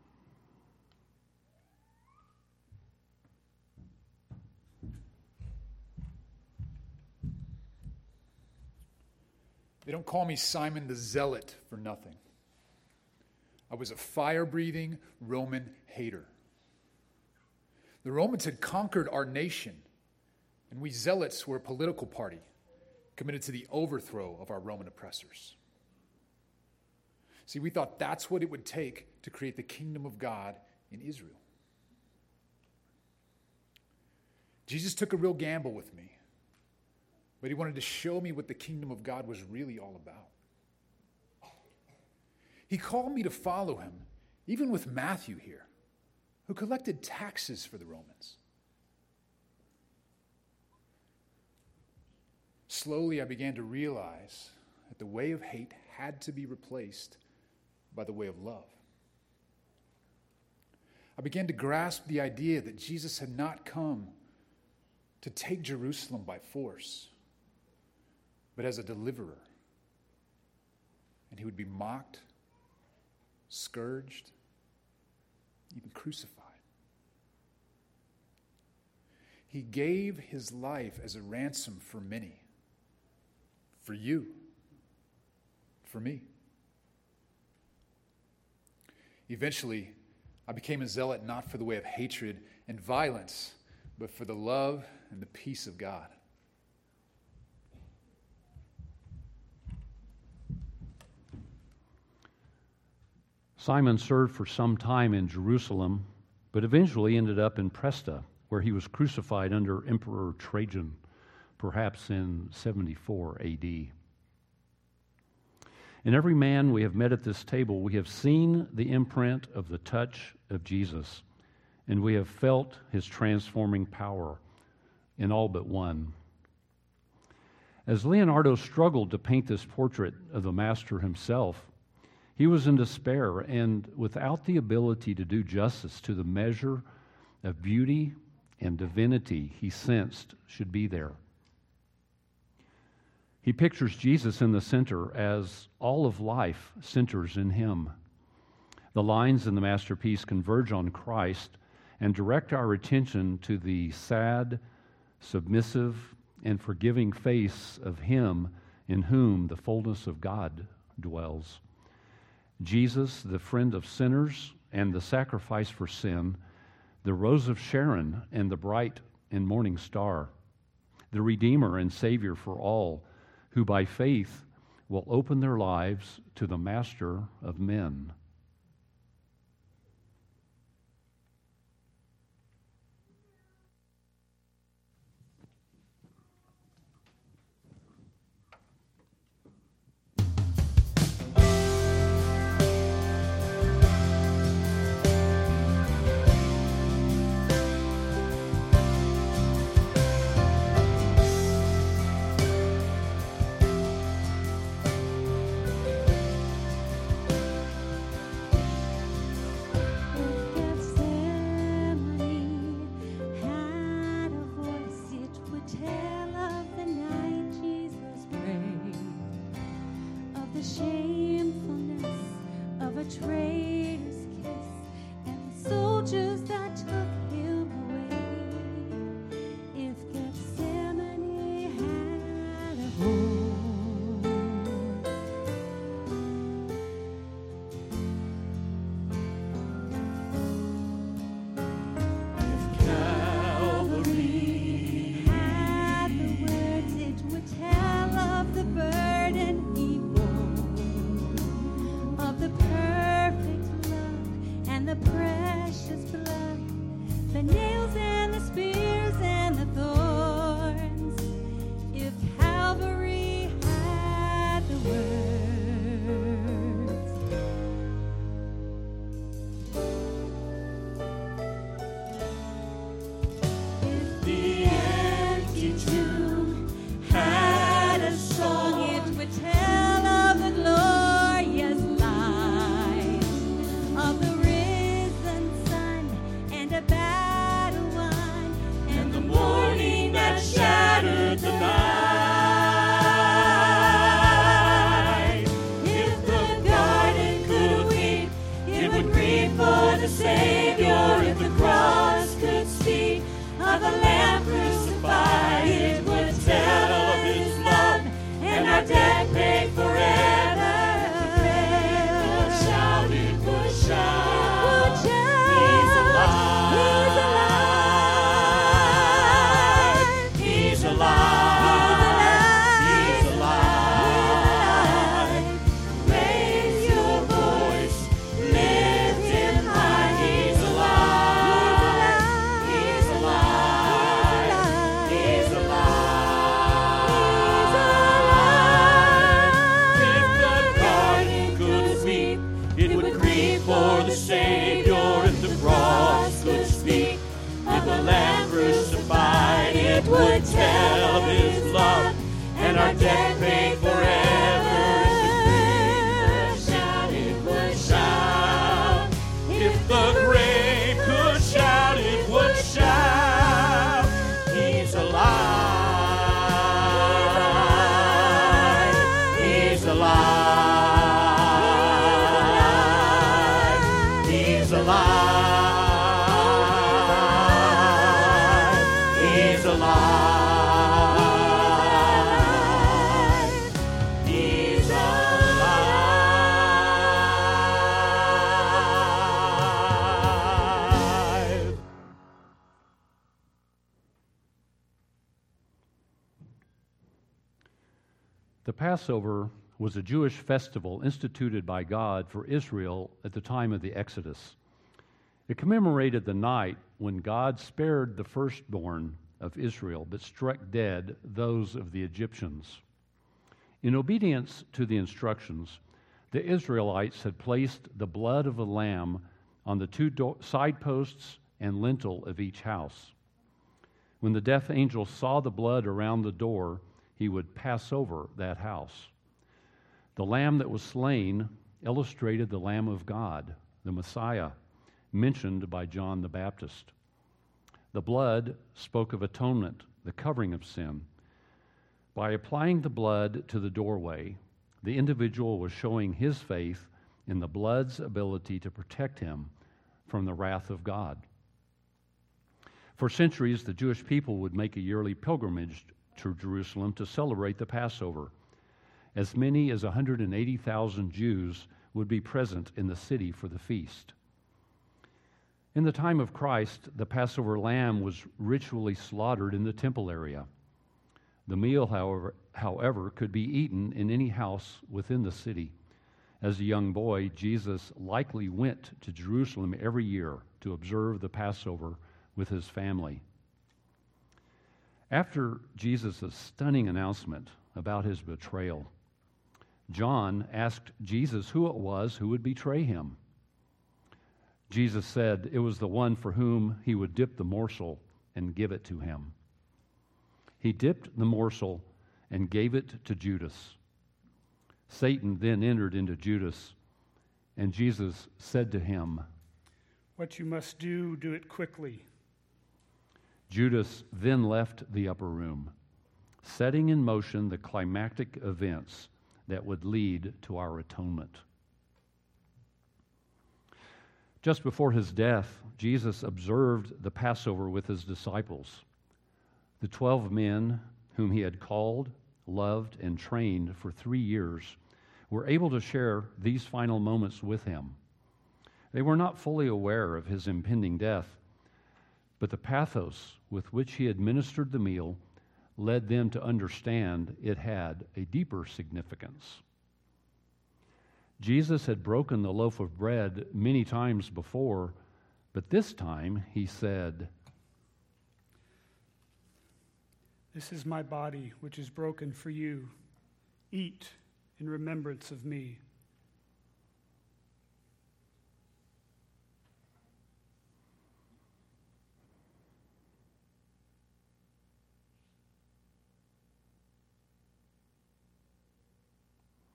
They don't call me Simon the Zealot for nothing. I was a fire-breathing Roman hater. The Romans had conquered our nation, and we Zealots were a political party committed to the overthrow of our Roman oppressors. See, we thought that's what it would take to create the kingdom of God in Israel. Jesus took a real gamble with me, but he wanted to show me what the kingdom of God was really all about. He called me to follow him, even with Matthew here, who collected taxes for the Romans. Slowly, I began to realize that the way of hate had to be replaced by the way of love. I began to grasp the idea that Jesus had not come to take Jerusalem by force, but as a deliverer. And he would be mocked, scourged, even crucified. He gave his life as a ransom for many, for you, for me. Eventually, I became a zealot not for the way of hatred and violence, but for the love and the peace of God. Simon served for some time in Jerusalem, but eventually ended up in Presta, where he was crucified under Emperor Trajan, perhaps in seventy-four A D. In every man we have met at this table, we have seen the imprint of the touch of Jesus, and we have felt his transforming power in all but one. As Leonardo struggled to paint this portrait of the Master himself, he was in despair and without the ability to do justice to the measure of beauty and divinity he sensed should be there. He pictures Jesus in the center as all of life centers in him. The lines in the masterpiece converge on Christ and direct our attention to the sad, submissive, and forgiving face of him in whom the fullness of God dwells. Jesus, the friend of sinners and the sacrifice for sin, the rose of Sharon and the bright and morning star, the Redeemer and Savior for all, who by faith will open their lives to the Master of men. and a battle won, and the morning that shattered the night. If the garden could weep, it would grieve for the Savior. If the cross could speak of a lamb crucified, it would tell of his love and our debt paid forever. It would tell of his love and our debt paid forever. If the grave could shout, it would shout. If the grave could shout, it would shout. He's alive. He's alive. He's alive. The Passover was a Jewish festival instituted by God for Israel at the time of the Exodus. It commemorated the night when God spared the firstborn of Israel but struck dead those of the Egyptians. In obedience to the instructions, the Israelites had placed the blood of a lamb on the two do- side posts and lintel of each house. When the death angel saw the blood around the door, he would pass over that house. The lamb that was slain illustrated the Lamb of God, the Messiah, mentioned by John the Baptist. The blood spoke of atonement, the covering of sin. By applying the blood to the doorway, the individual was showing his faith in the blood's ability to protect him from the wrath of God. For centuries, the Jewish people would make a yearly pilgrimage to Jerusalem to celebrate the Passover. As many as one hundred eighty thousand Jews would be present in the city for the feast. In the time of Christ, the Passover lamb was ritually slaughtered in the temple area. The meal, however, however, could be eaten in any house within the city. As a young boy, Jesus likely went to Jerusalem every year to observe the Passover with his family. After Jesus' stunning announcement about his betrayal, John asked Jesus who it was who would betray him. Jesus said it was the one for whom he would dip the morsel and give it to him. He dipped the morsel and gave it to Judas. Satan then entered into Judas, and Jesus said to him, "What you must do, do it quickly." Judas then left the upper room, setting in motion the climactic events that would lead to our atonement. Just before his death, Jesus observed the Passover with his disciples. The twelve men whom he had called, loved, and trained for three years were able to share these final moments with him. They were not fully aware of his impending death, but the pathos with which he administered the meal led them to understand it had a deeper significance. Jesus had broken the loaf of bread many times before, but this time he said, "This is my body, which is broken for you. Eat in remembrance of me."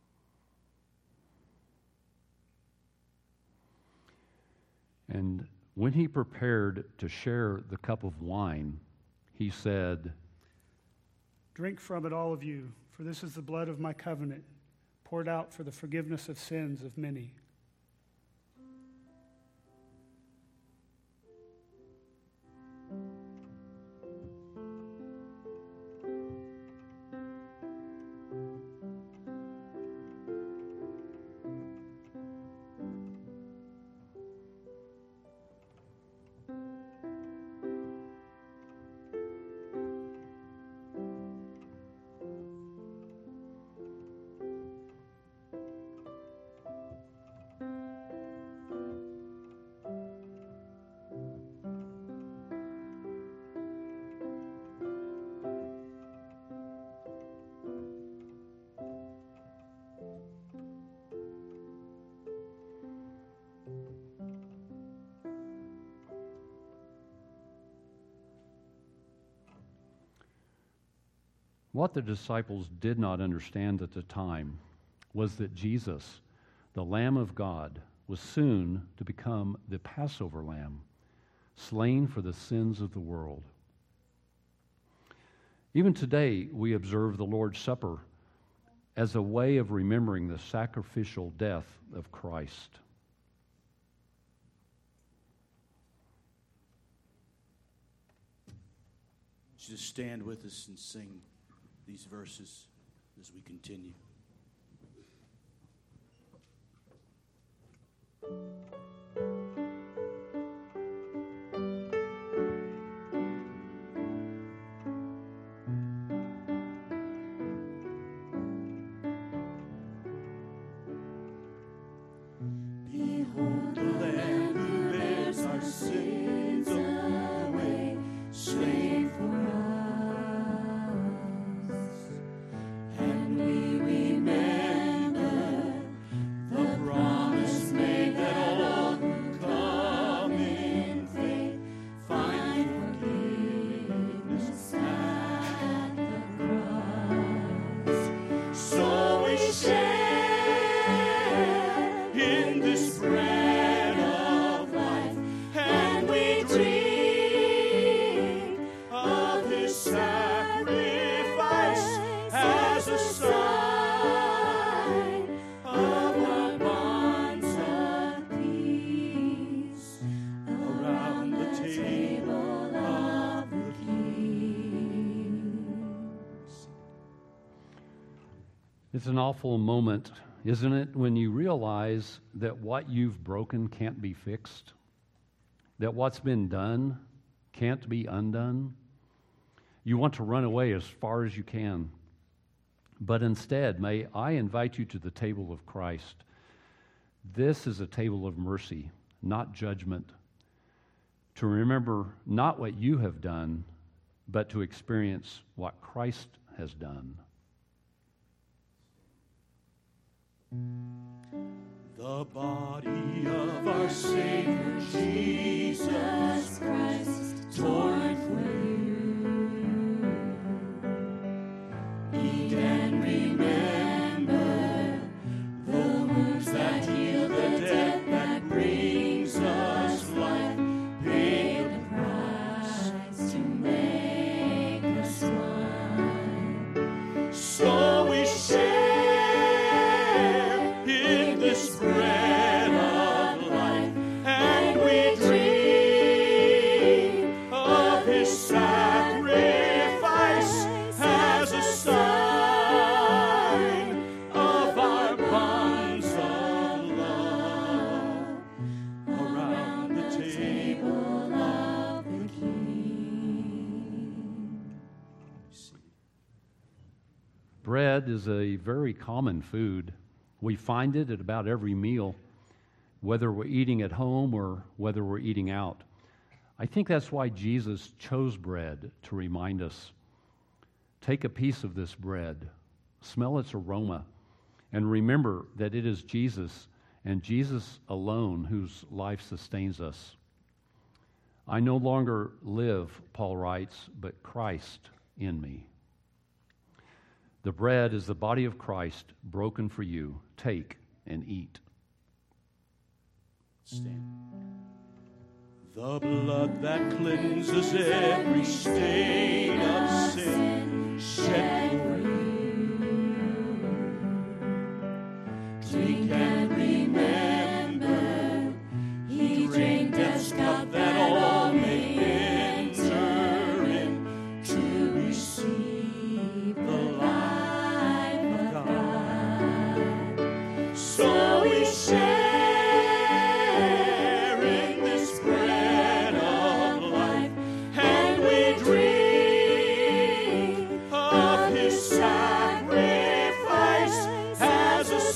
And When he prepared to share the cup of wine, he said, "Drink from it, all of you, for this is the blood of my covenant, poured out for the forgiveness of sins of many." What the disciples did not understand at the time was that Jesus, the Lamb of God, was soon to become the Passover lamb, slain for the sins of the world. Even today, we observe the Lord's Supper as a way of remembering the sacrificial death of Christ. Just stand with us and sing these verses as we continue. Behold the Lamb who bears our sins away, slain for us. It's an awful moment, isn't it, when you realize that what you've broken can't be fixed, that what's been done can't be undone. You want to run away as far as you can. But instead, may I invite you to the table of Christ. This is a table of mercy, not judgment, to remember not what you have done, but to experience what Christ has done. The body of our Savior Jesus Christ, torn for you. Eat and remember the wounds that heal, the death that brings us life. Paid the price to make us one. So we share this bread of life, and we dream of his sacrifice as a sign of our bonds of love around the table of the King. Bread is a very common food. We find it at about every meal, whether we're eating at home or whether we're eating out. I think that's why Jesus chose bread to remind us. Take a piece of this bread, smell its aroma, and remember that it is Jesus and Jesus alone whose life sustains us. I no longer live, Paul writes, but Christ in me. The bread is the body of Christ broken for you. Take and eat. Stand. The blood that cleanses every stain of sin shed for you. Drink and remember, he drank death's cup that all may enter in to receive the life of God. So we share in this bread of life, and we drink of his sacrifice as a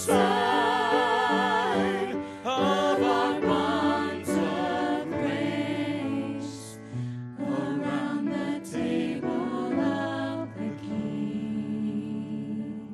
sign of our bonds of grace around the table of the King.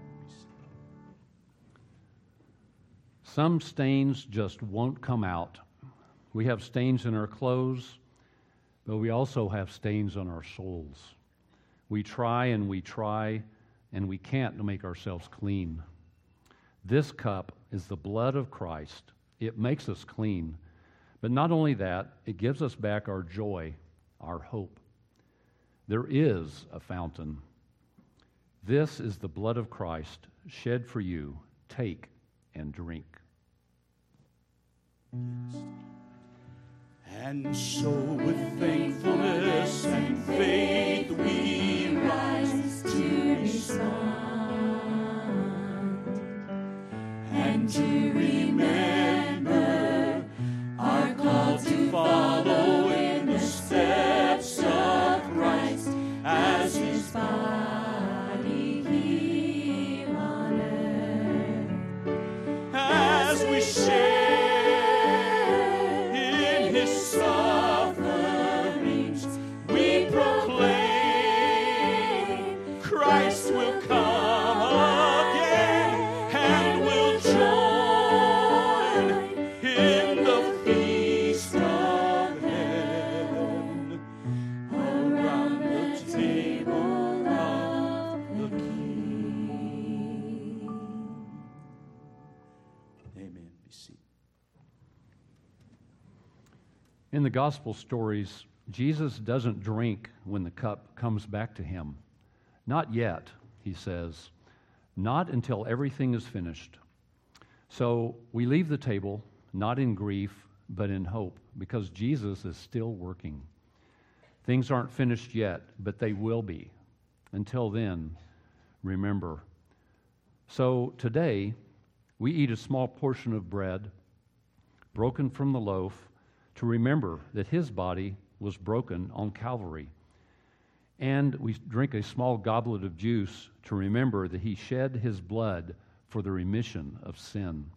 Some stains just won't come out. We have stains in our clothes, but we also have stains on our souls. We try and we try, and we can't make ourselves clean. This cup is the blood of Christ. It makes us clean. But not only that, it gives us back our joy, our hope. There is a fountain. This is the blood of Christ shed for you. Take and drink. And so with thankfulness and faith we rise to respond and to remember our call to follow in the steps of Christ as his body here on earth. As we share sufferings, we proclaim Christ will come again and will join in the feast of heaven around the table of the King. Amen. Be seated. In the gospel stories, Jesus doesn't drink when the cup comes back to him. Not yet, he says. Not until everything is finished. So we leave the table, not in grief, but in hope, because Jesus is still working. Things aren't finished yet, but they will be. Until then, remember. So today, we eat a small portion of bread, broken from the loaf, to remember that his body was broken on Calvary. And we drink a small goblet of juice to remember that he shed his blood for the remission of sin.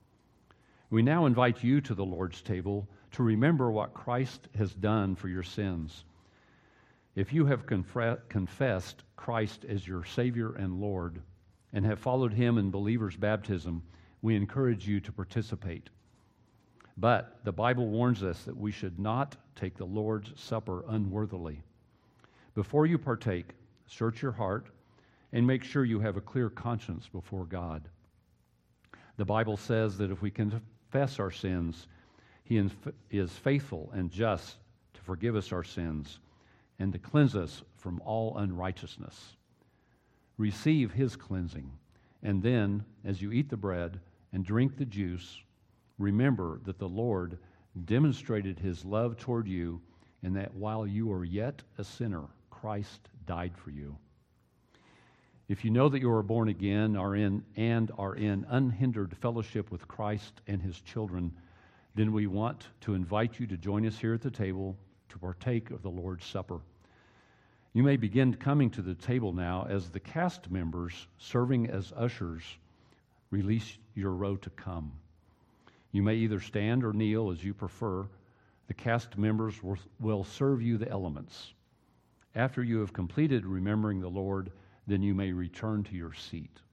We now invite you to the Lord's table to remember what Christ has done for your sins. If you have confre- confessed Christ as your Savior and Lord and have followed him in believer's baptism, we encourage you to participate. But the Bible warns us that we should not take the Lord's Supper unworthily. Before you partake, search your heart and make sure you have a clear conscience before God. The Bible says that if we confess our sins, he is faithful and just to forgive us our sins and to cleanse us from all unrighteousness. Receive his cleansing, and then, as you eat the bread and drink the juice, remember that the Lord demonstrated his love toward you, and that while you were yet a sinner, Christ died for you. If you know that you are born again are in, and are in unhindered fellowship with Christ and his children, then we want to invite you to join us here at the table to partake of the Lord's Supper. You may begin coming to the table now as the cast members serving as ushers release your row to come. You may either stand or kneel as you prefer. The cast members will, will serve you the elements. After you have completed remembering the Lord, then you may return to your seat.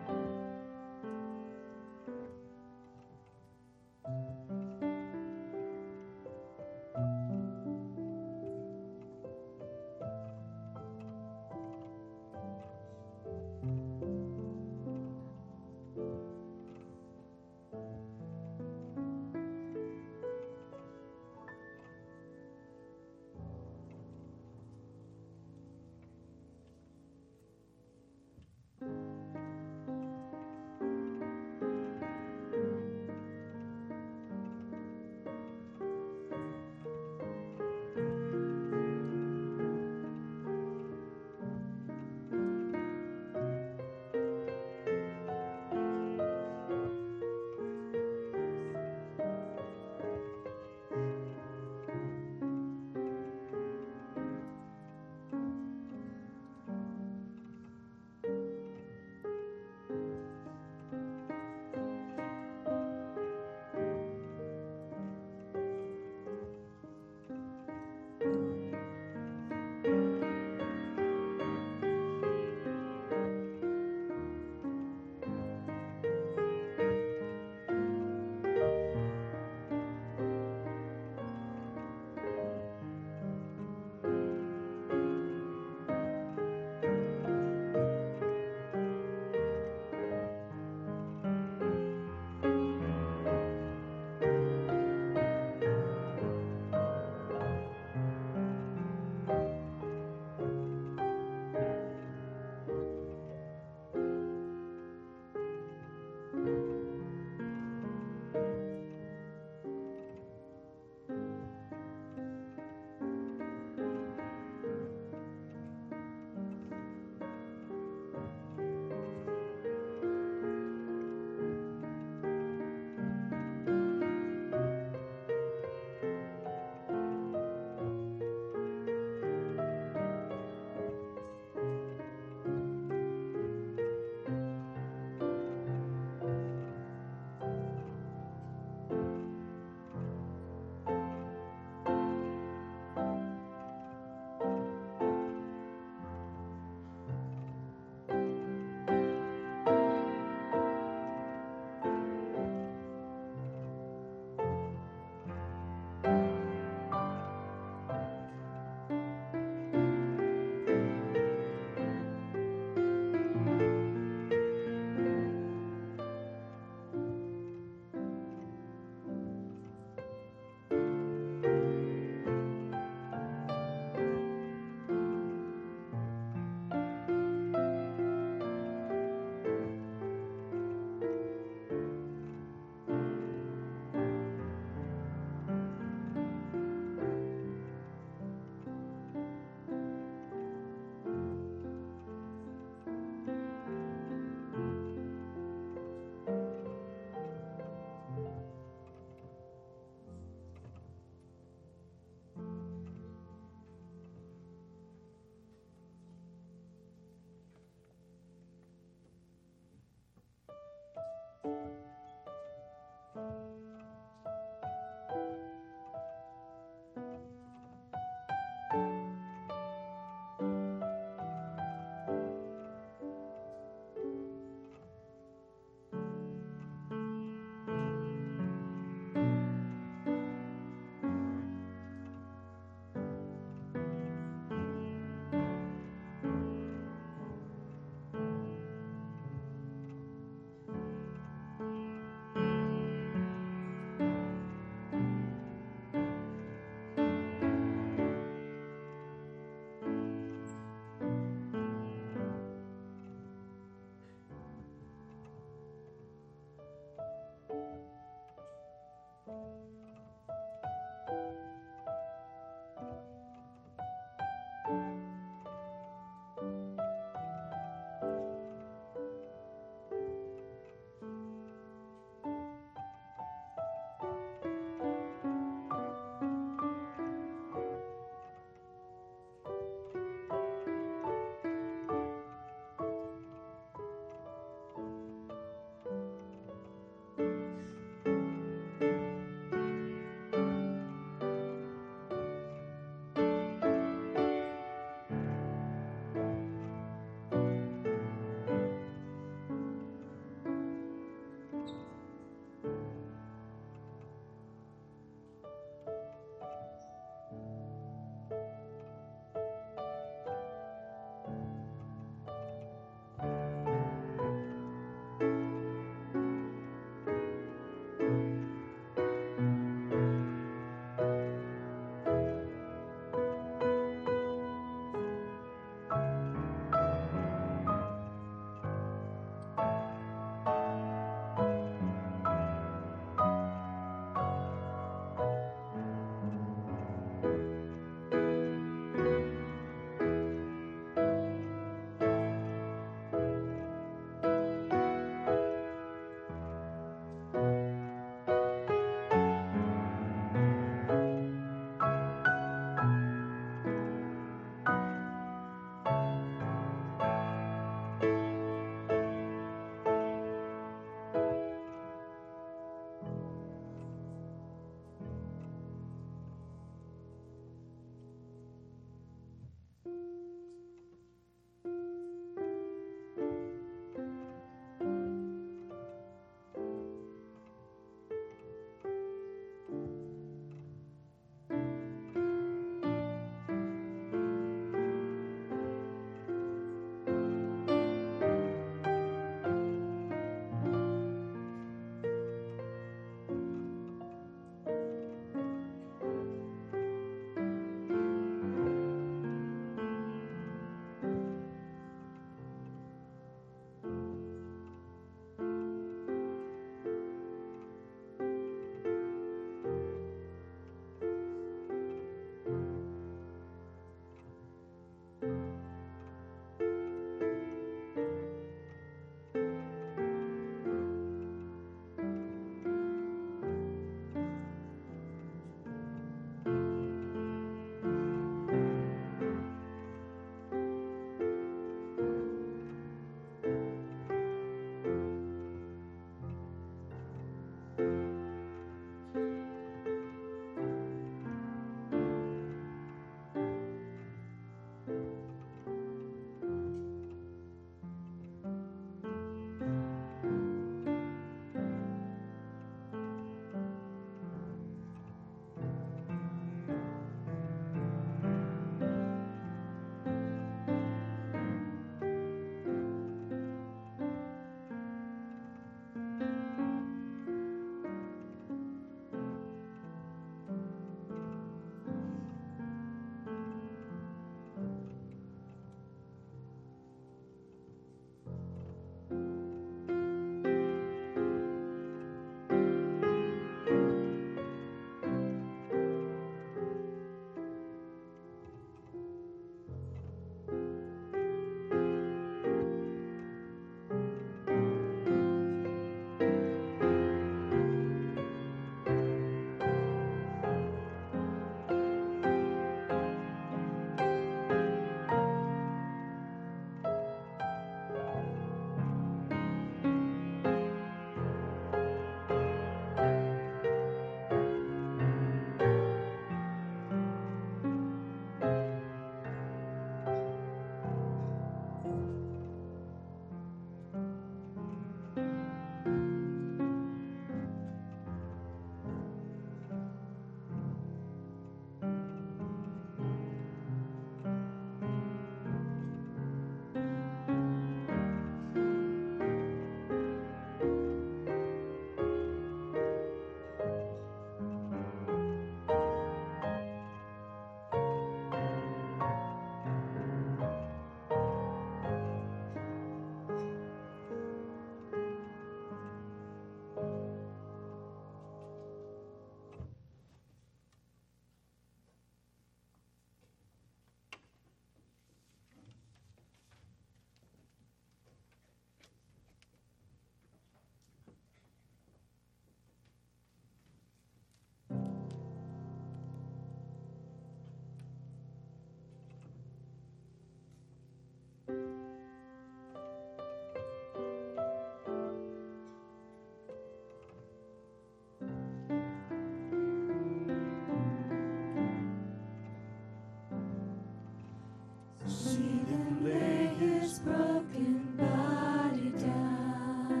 See them lay his broken body down.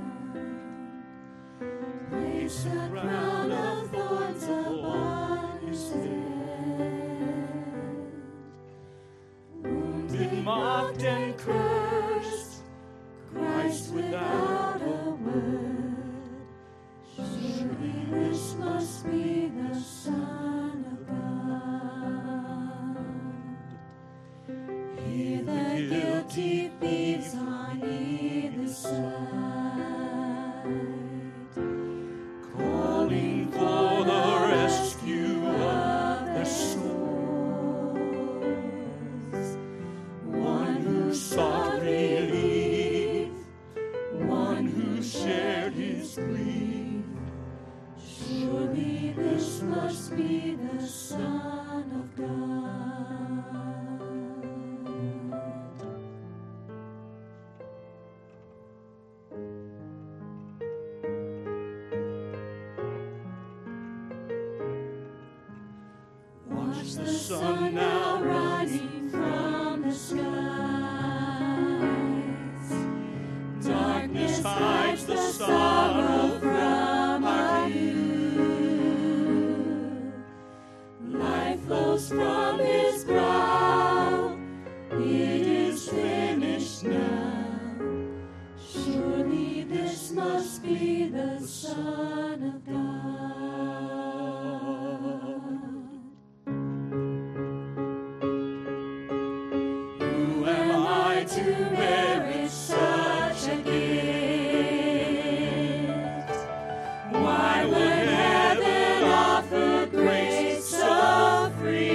Place a crown of thorns upon his head. Wounded, mocked, and cursed, Christ without a word. Surely this must be the Son of God. Hear the guilty thieves on either side, calling for the rescue of their souls. One who sought relief, one who shared his grief. Surely this must be the Son of God. Watch the sun now rising from the skies. Darkness hides the sorrow from our view. Life flows from his brow. It is finished now. Surely this must be the Son of God. Who am I to merit such a gift? Why would heaven offer grace so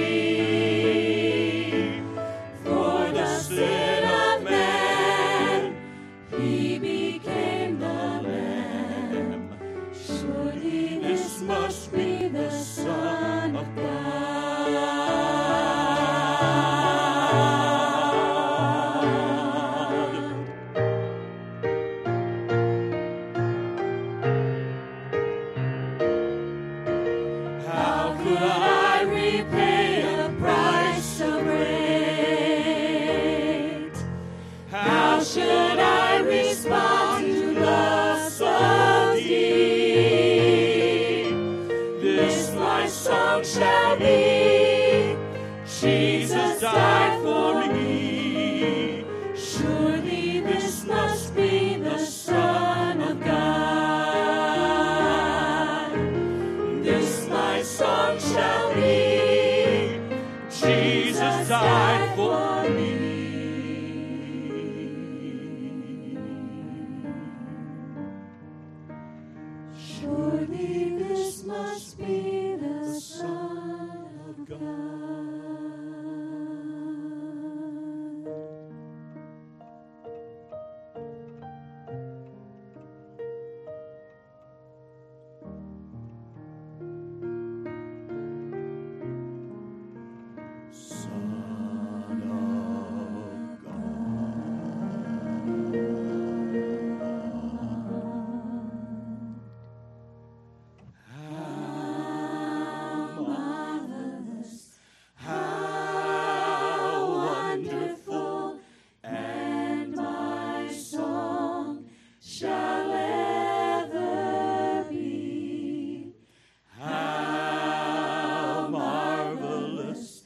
free? For the sin of man, he became the Lamb. Surely this must be the Son of God. How could I repay a price so great? How should I respond to love so deep? This my song shall be. Jesus died for me. Surely this must be the Son of God. This my song shall be. Jesus died for me. Surely this must be the Son of God. Son of How marvelous, how wonderful, and my song shall ever be. How marvelous,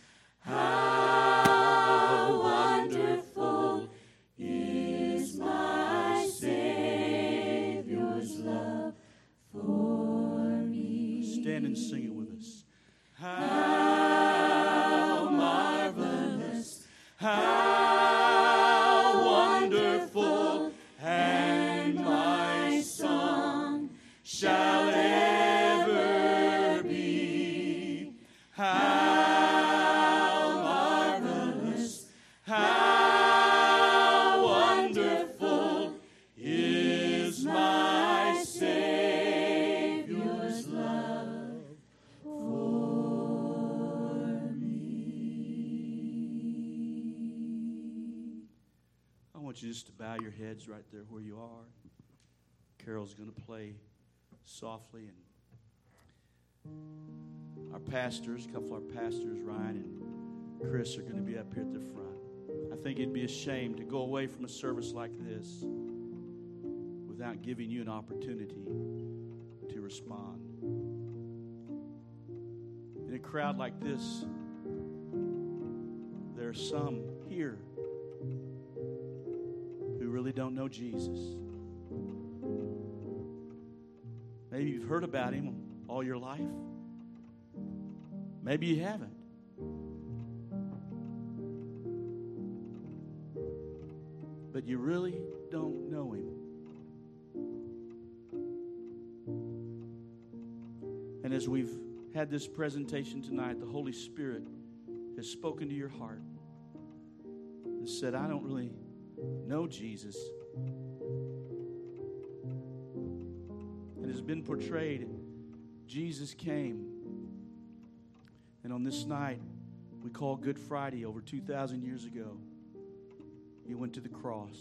how wonderful is my Savior's love for me. Stand and sing it with us. How marvelous, how wonderful, and my song shall ever be. How marvelous, how wonderful is my Savior's love for me. I want you just to bow your heads right there where you are. Carol's going to play softly, and our pastors, a couple of our pastors, Ryan and Chris, are going to be up here at the front. think it'd be a shame to go away from a service like this without giving you an opportunity to respond. In a crowd like this, there are some here who really don't know Jesus. Maybe you've heard about him all your life. Maybe you haven't. But you really don't know him. And as we've had this presentation tonight, the Holy Spirit has spoken to your heart and said, I don't really know Jesus. It has been portrayed, Jesus came. And on this night, we call Good Friday, over two thousand years ago, he went to the cross.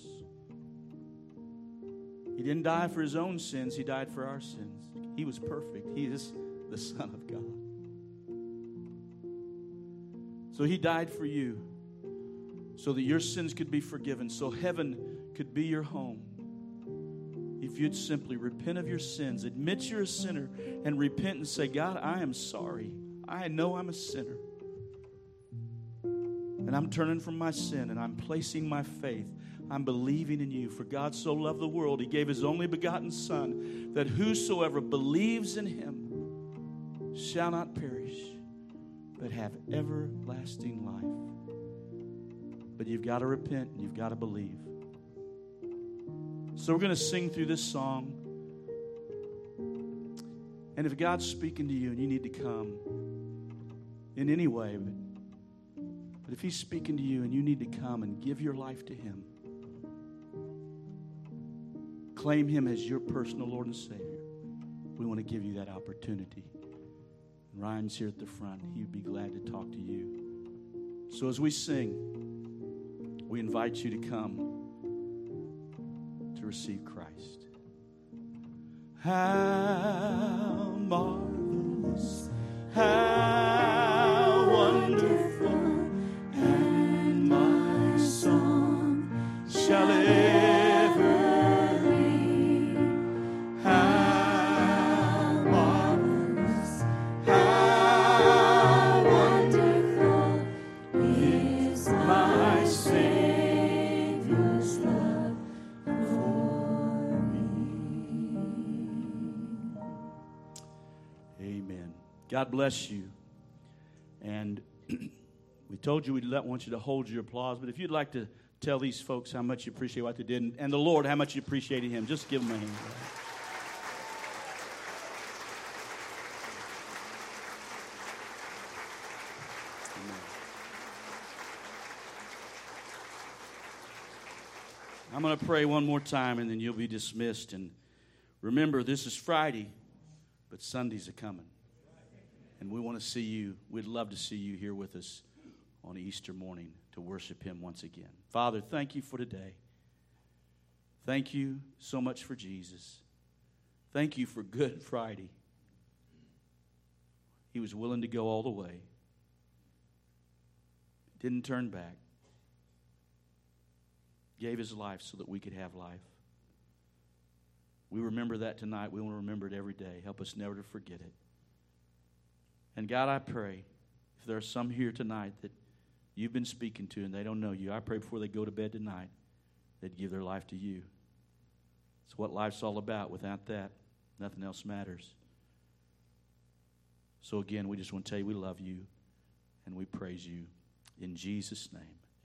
He didn't die for his own sins. He died for our sins. He was perfect. He is the Son of God. So he died for you so that your sins could be forgiven, so heaven could be your home. If you'd simply repent of your sins, admit you're a sinner, and repent and say, God, I am sorry. I know I'm a sinner. And I'm turning from my sin, and I'm placing my faith. I'm believing in you. For God so loved the world, he gave his only begotten Son, that whosoever believes in him shall not perish, but have everlasting life. But you've got to repent, and you've got to believe. So we're going to sing through this song. And if God's speaking to you and you need to come in any way, but, but if he's speaking to you and you need to come and give your life to him, claim him as your personal Lord and Savior, we want to give you that opportunity. Ryan's here at the front. He'd be glad to talk to you. So as we sing, we invite you to come to receive Christ. How marvelous, how wonderful, and my song shall ever be. How marvelous, how wonderful is my Savior's love for me. Amen. God bless you. And we told you we don't want you to hold your applause, but if you'd like to tell these folks how much you appreciate what they did, and, and the Lord how much you appreciated him, just give them a hand. Amen. I'm going to pray one more time, and then you'll be dismissed. And remember, this is Friday, but Sundays are coming. And we want to see you. We'd love to see you here with us on Easter morning to worship him once again. Father, thank you for today. Thank you so much for Jesus. Thank you for Good Friday. He was willing to go all the way. Didn't turn back. Gave his life so that we could have life. We remember that tonight. We want to remember it every day. Help us never to forget it. And God, I pray, if there are some here tonight that you've been speaking to and they don't know you, I pray before they go to bed tonight, they'd give their life to you. It's what life's all about. Without that, nothing else matters. So again, we just want to tell you we love you and we praise you in Jesus' name.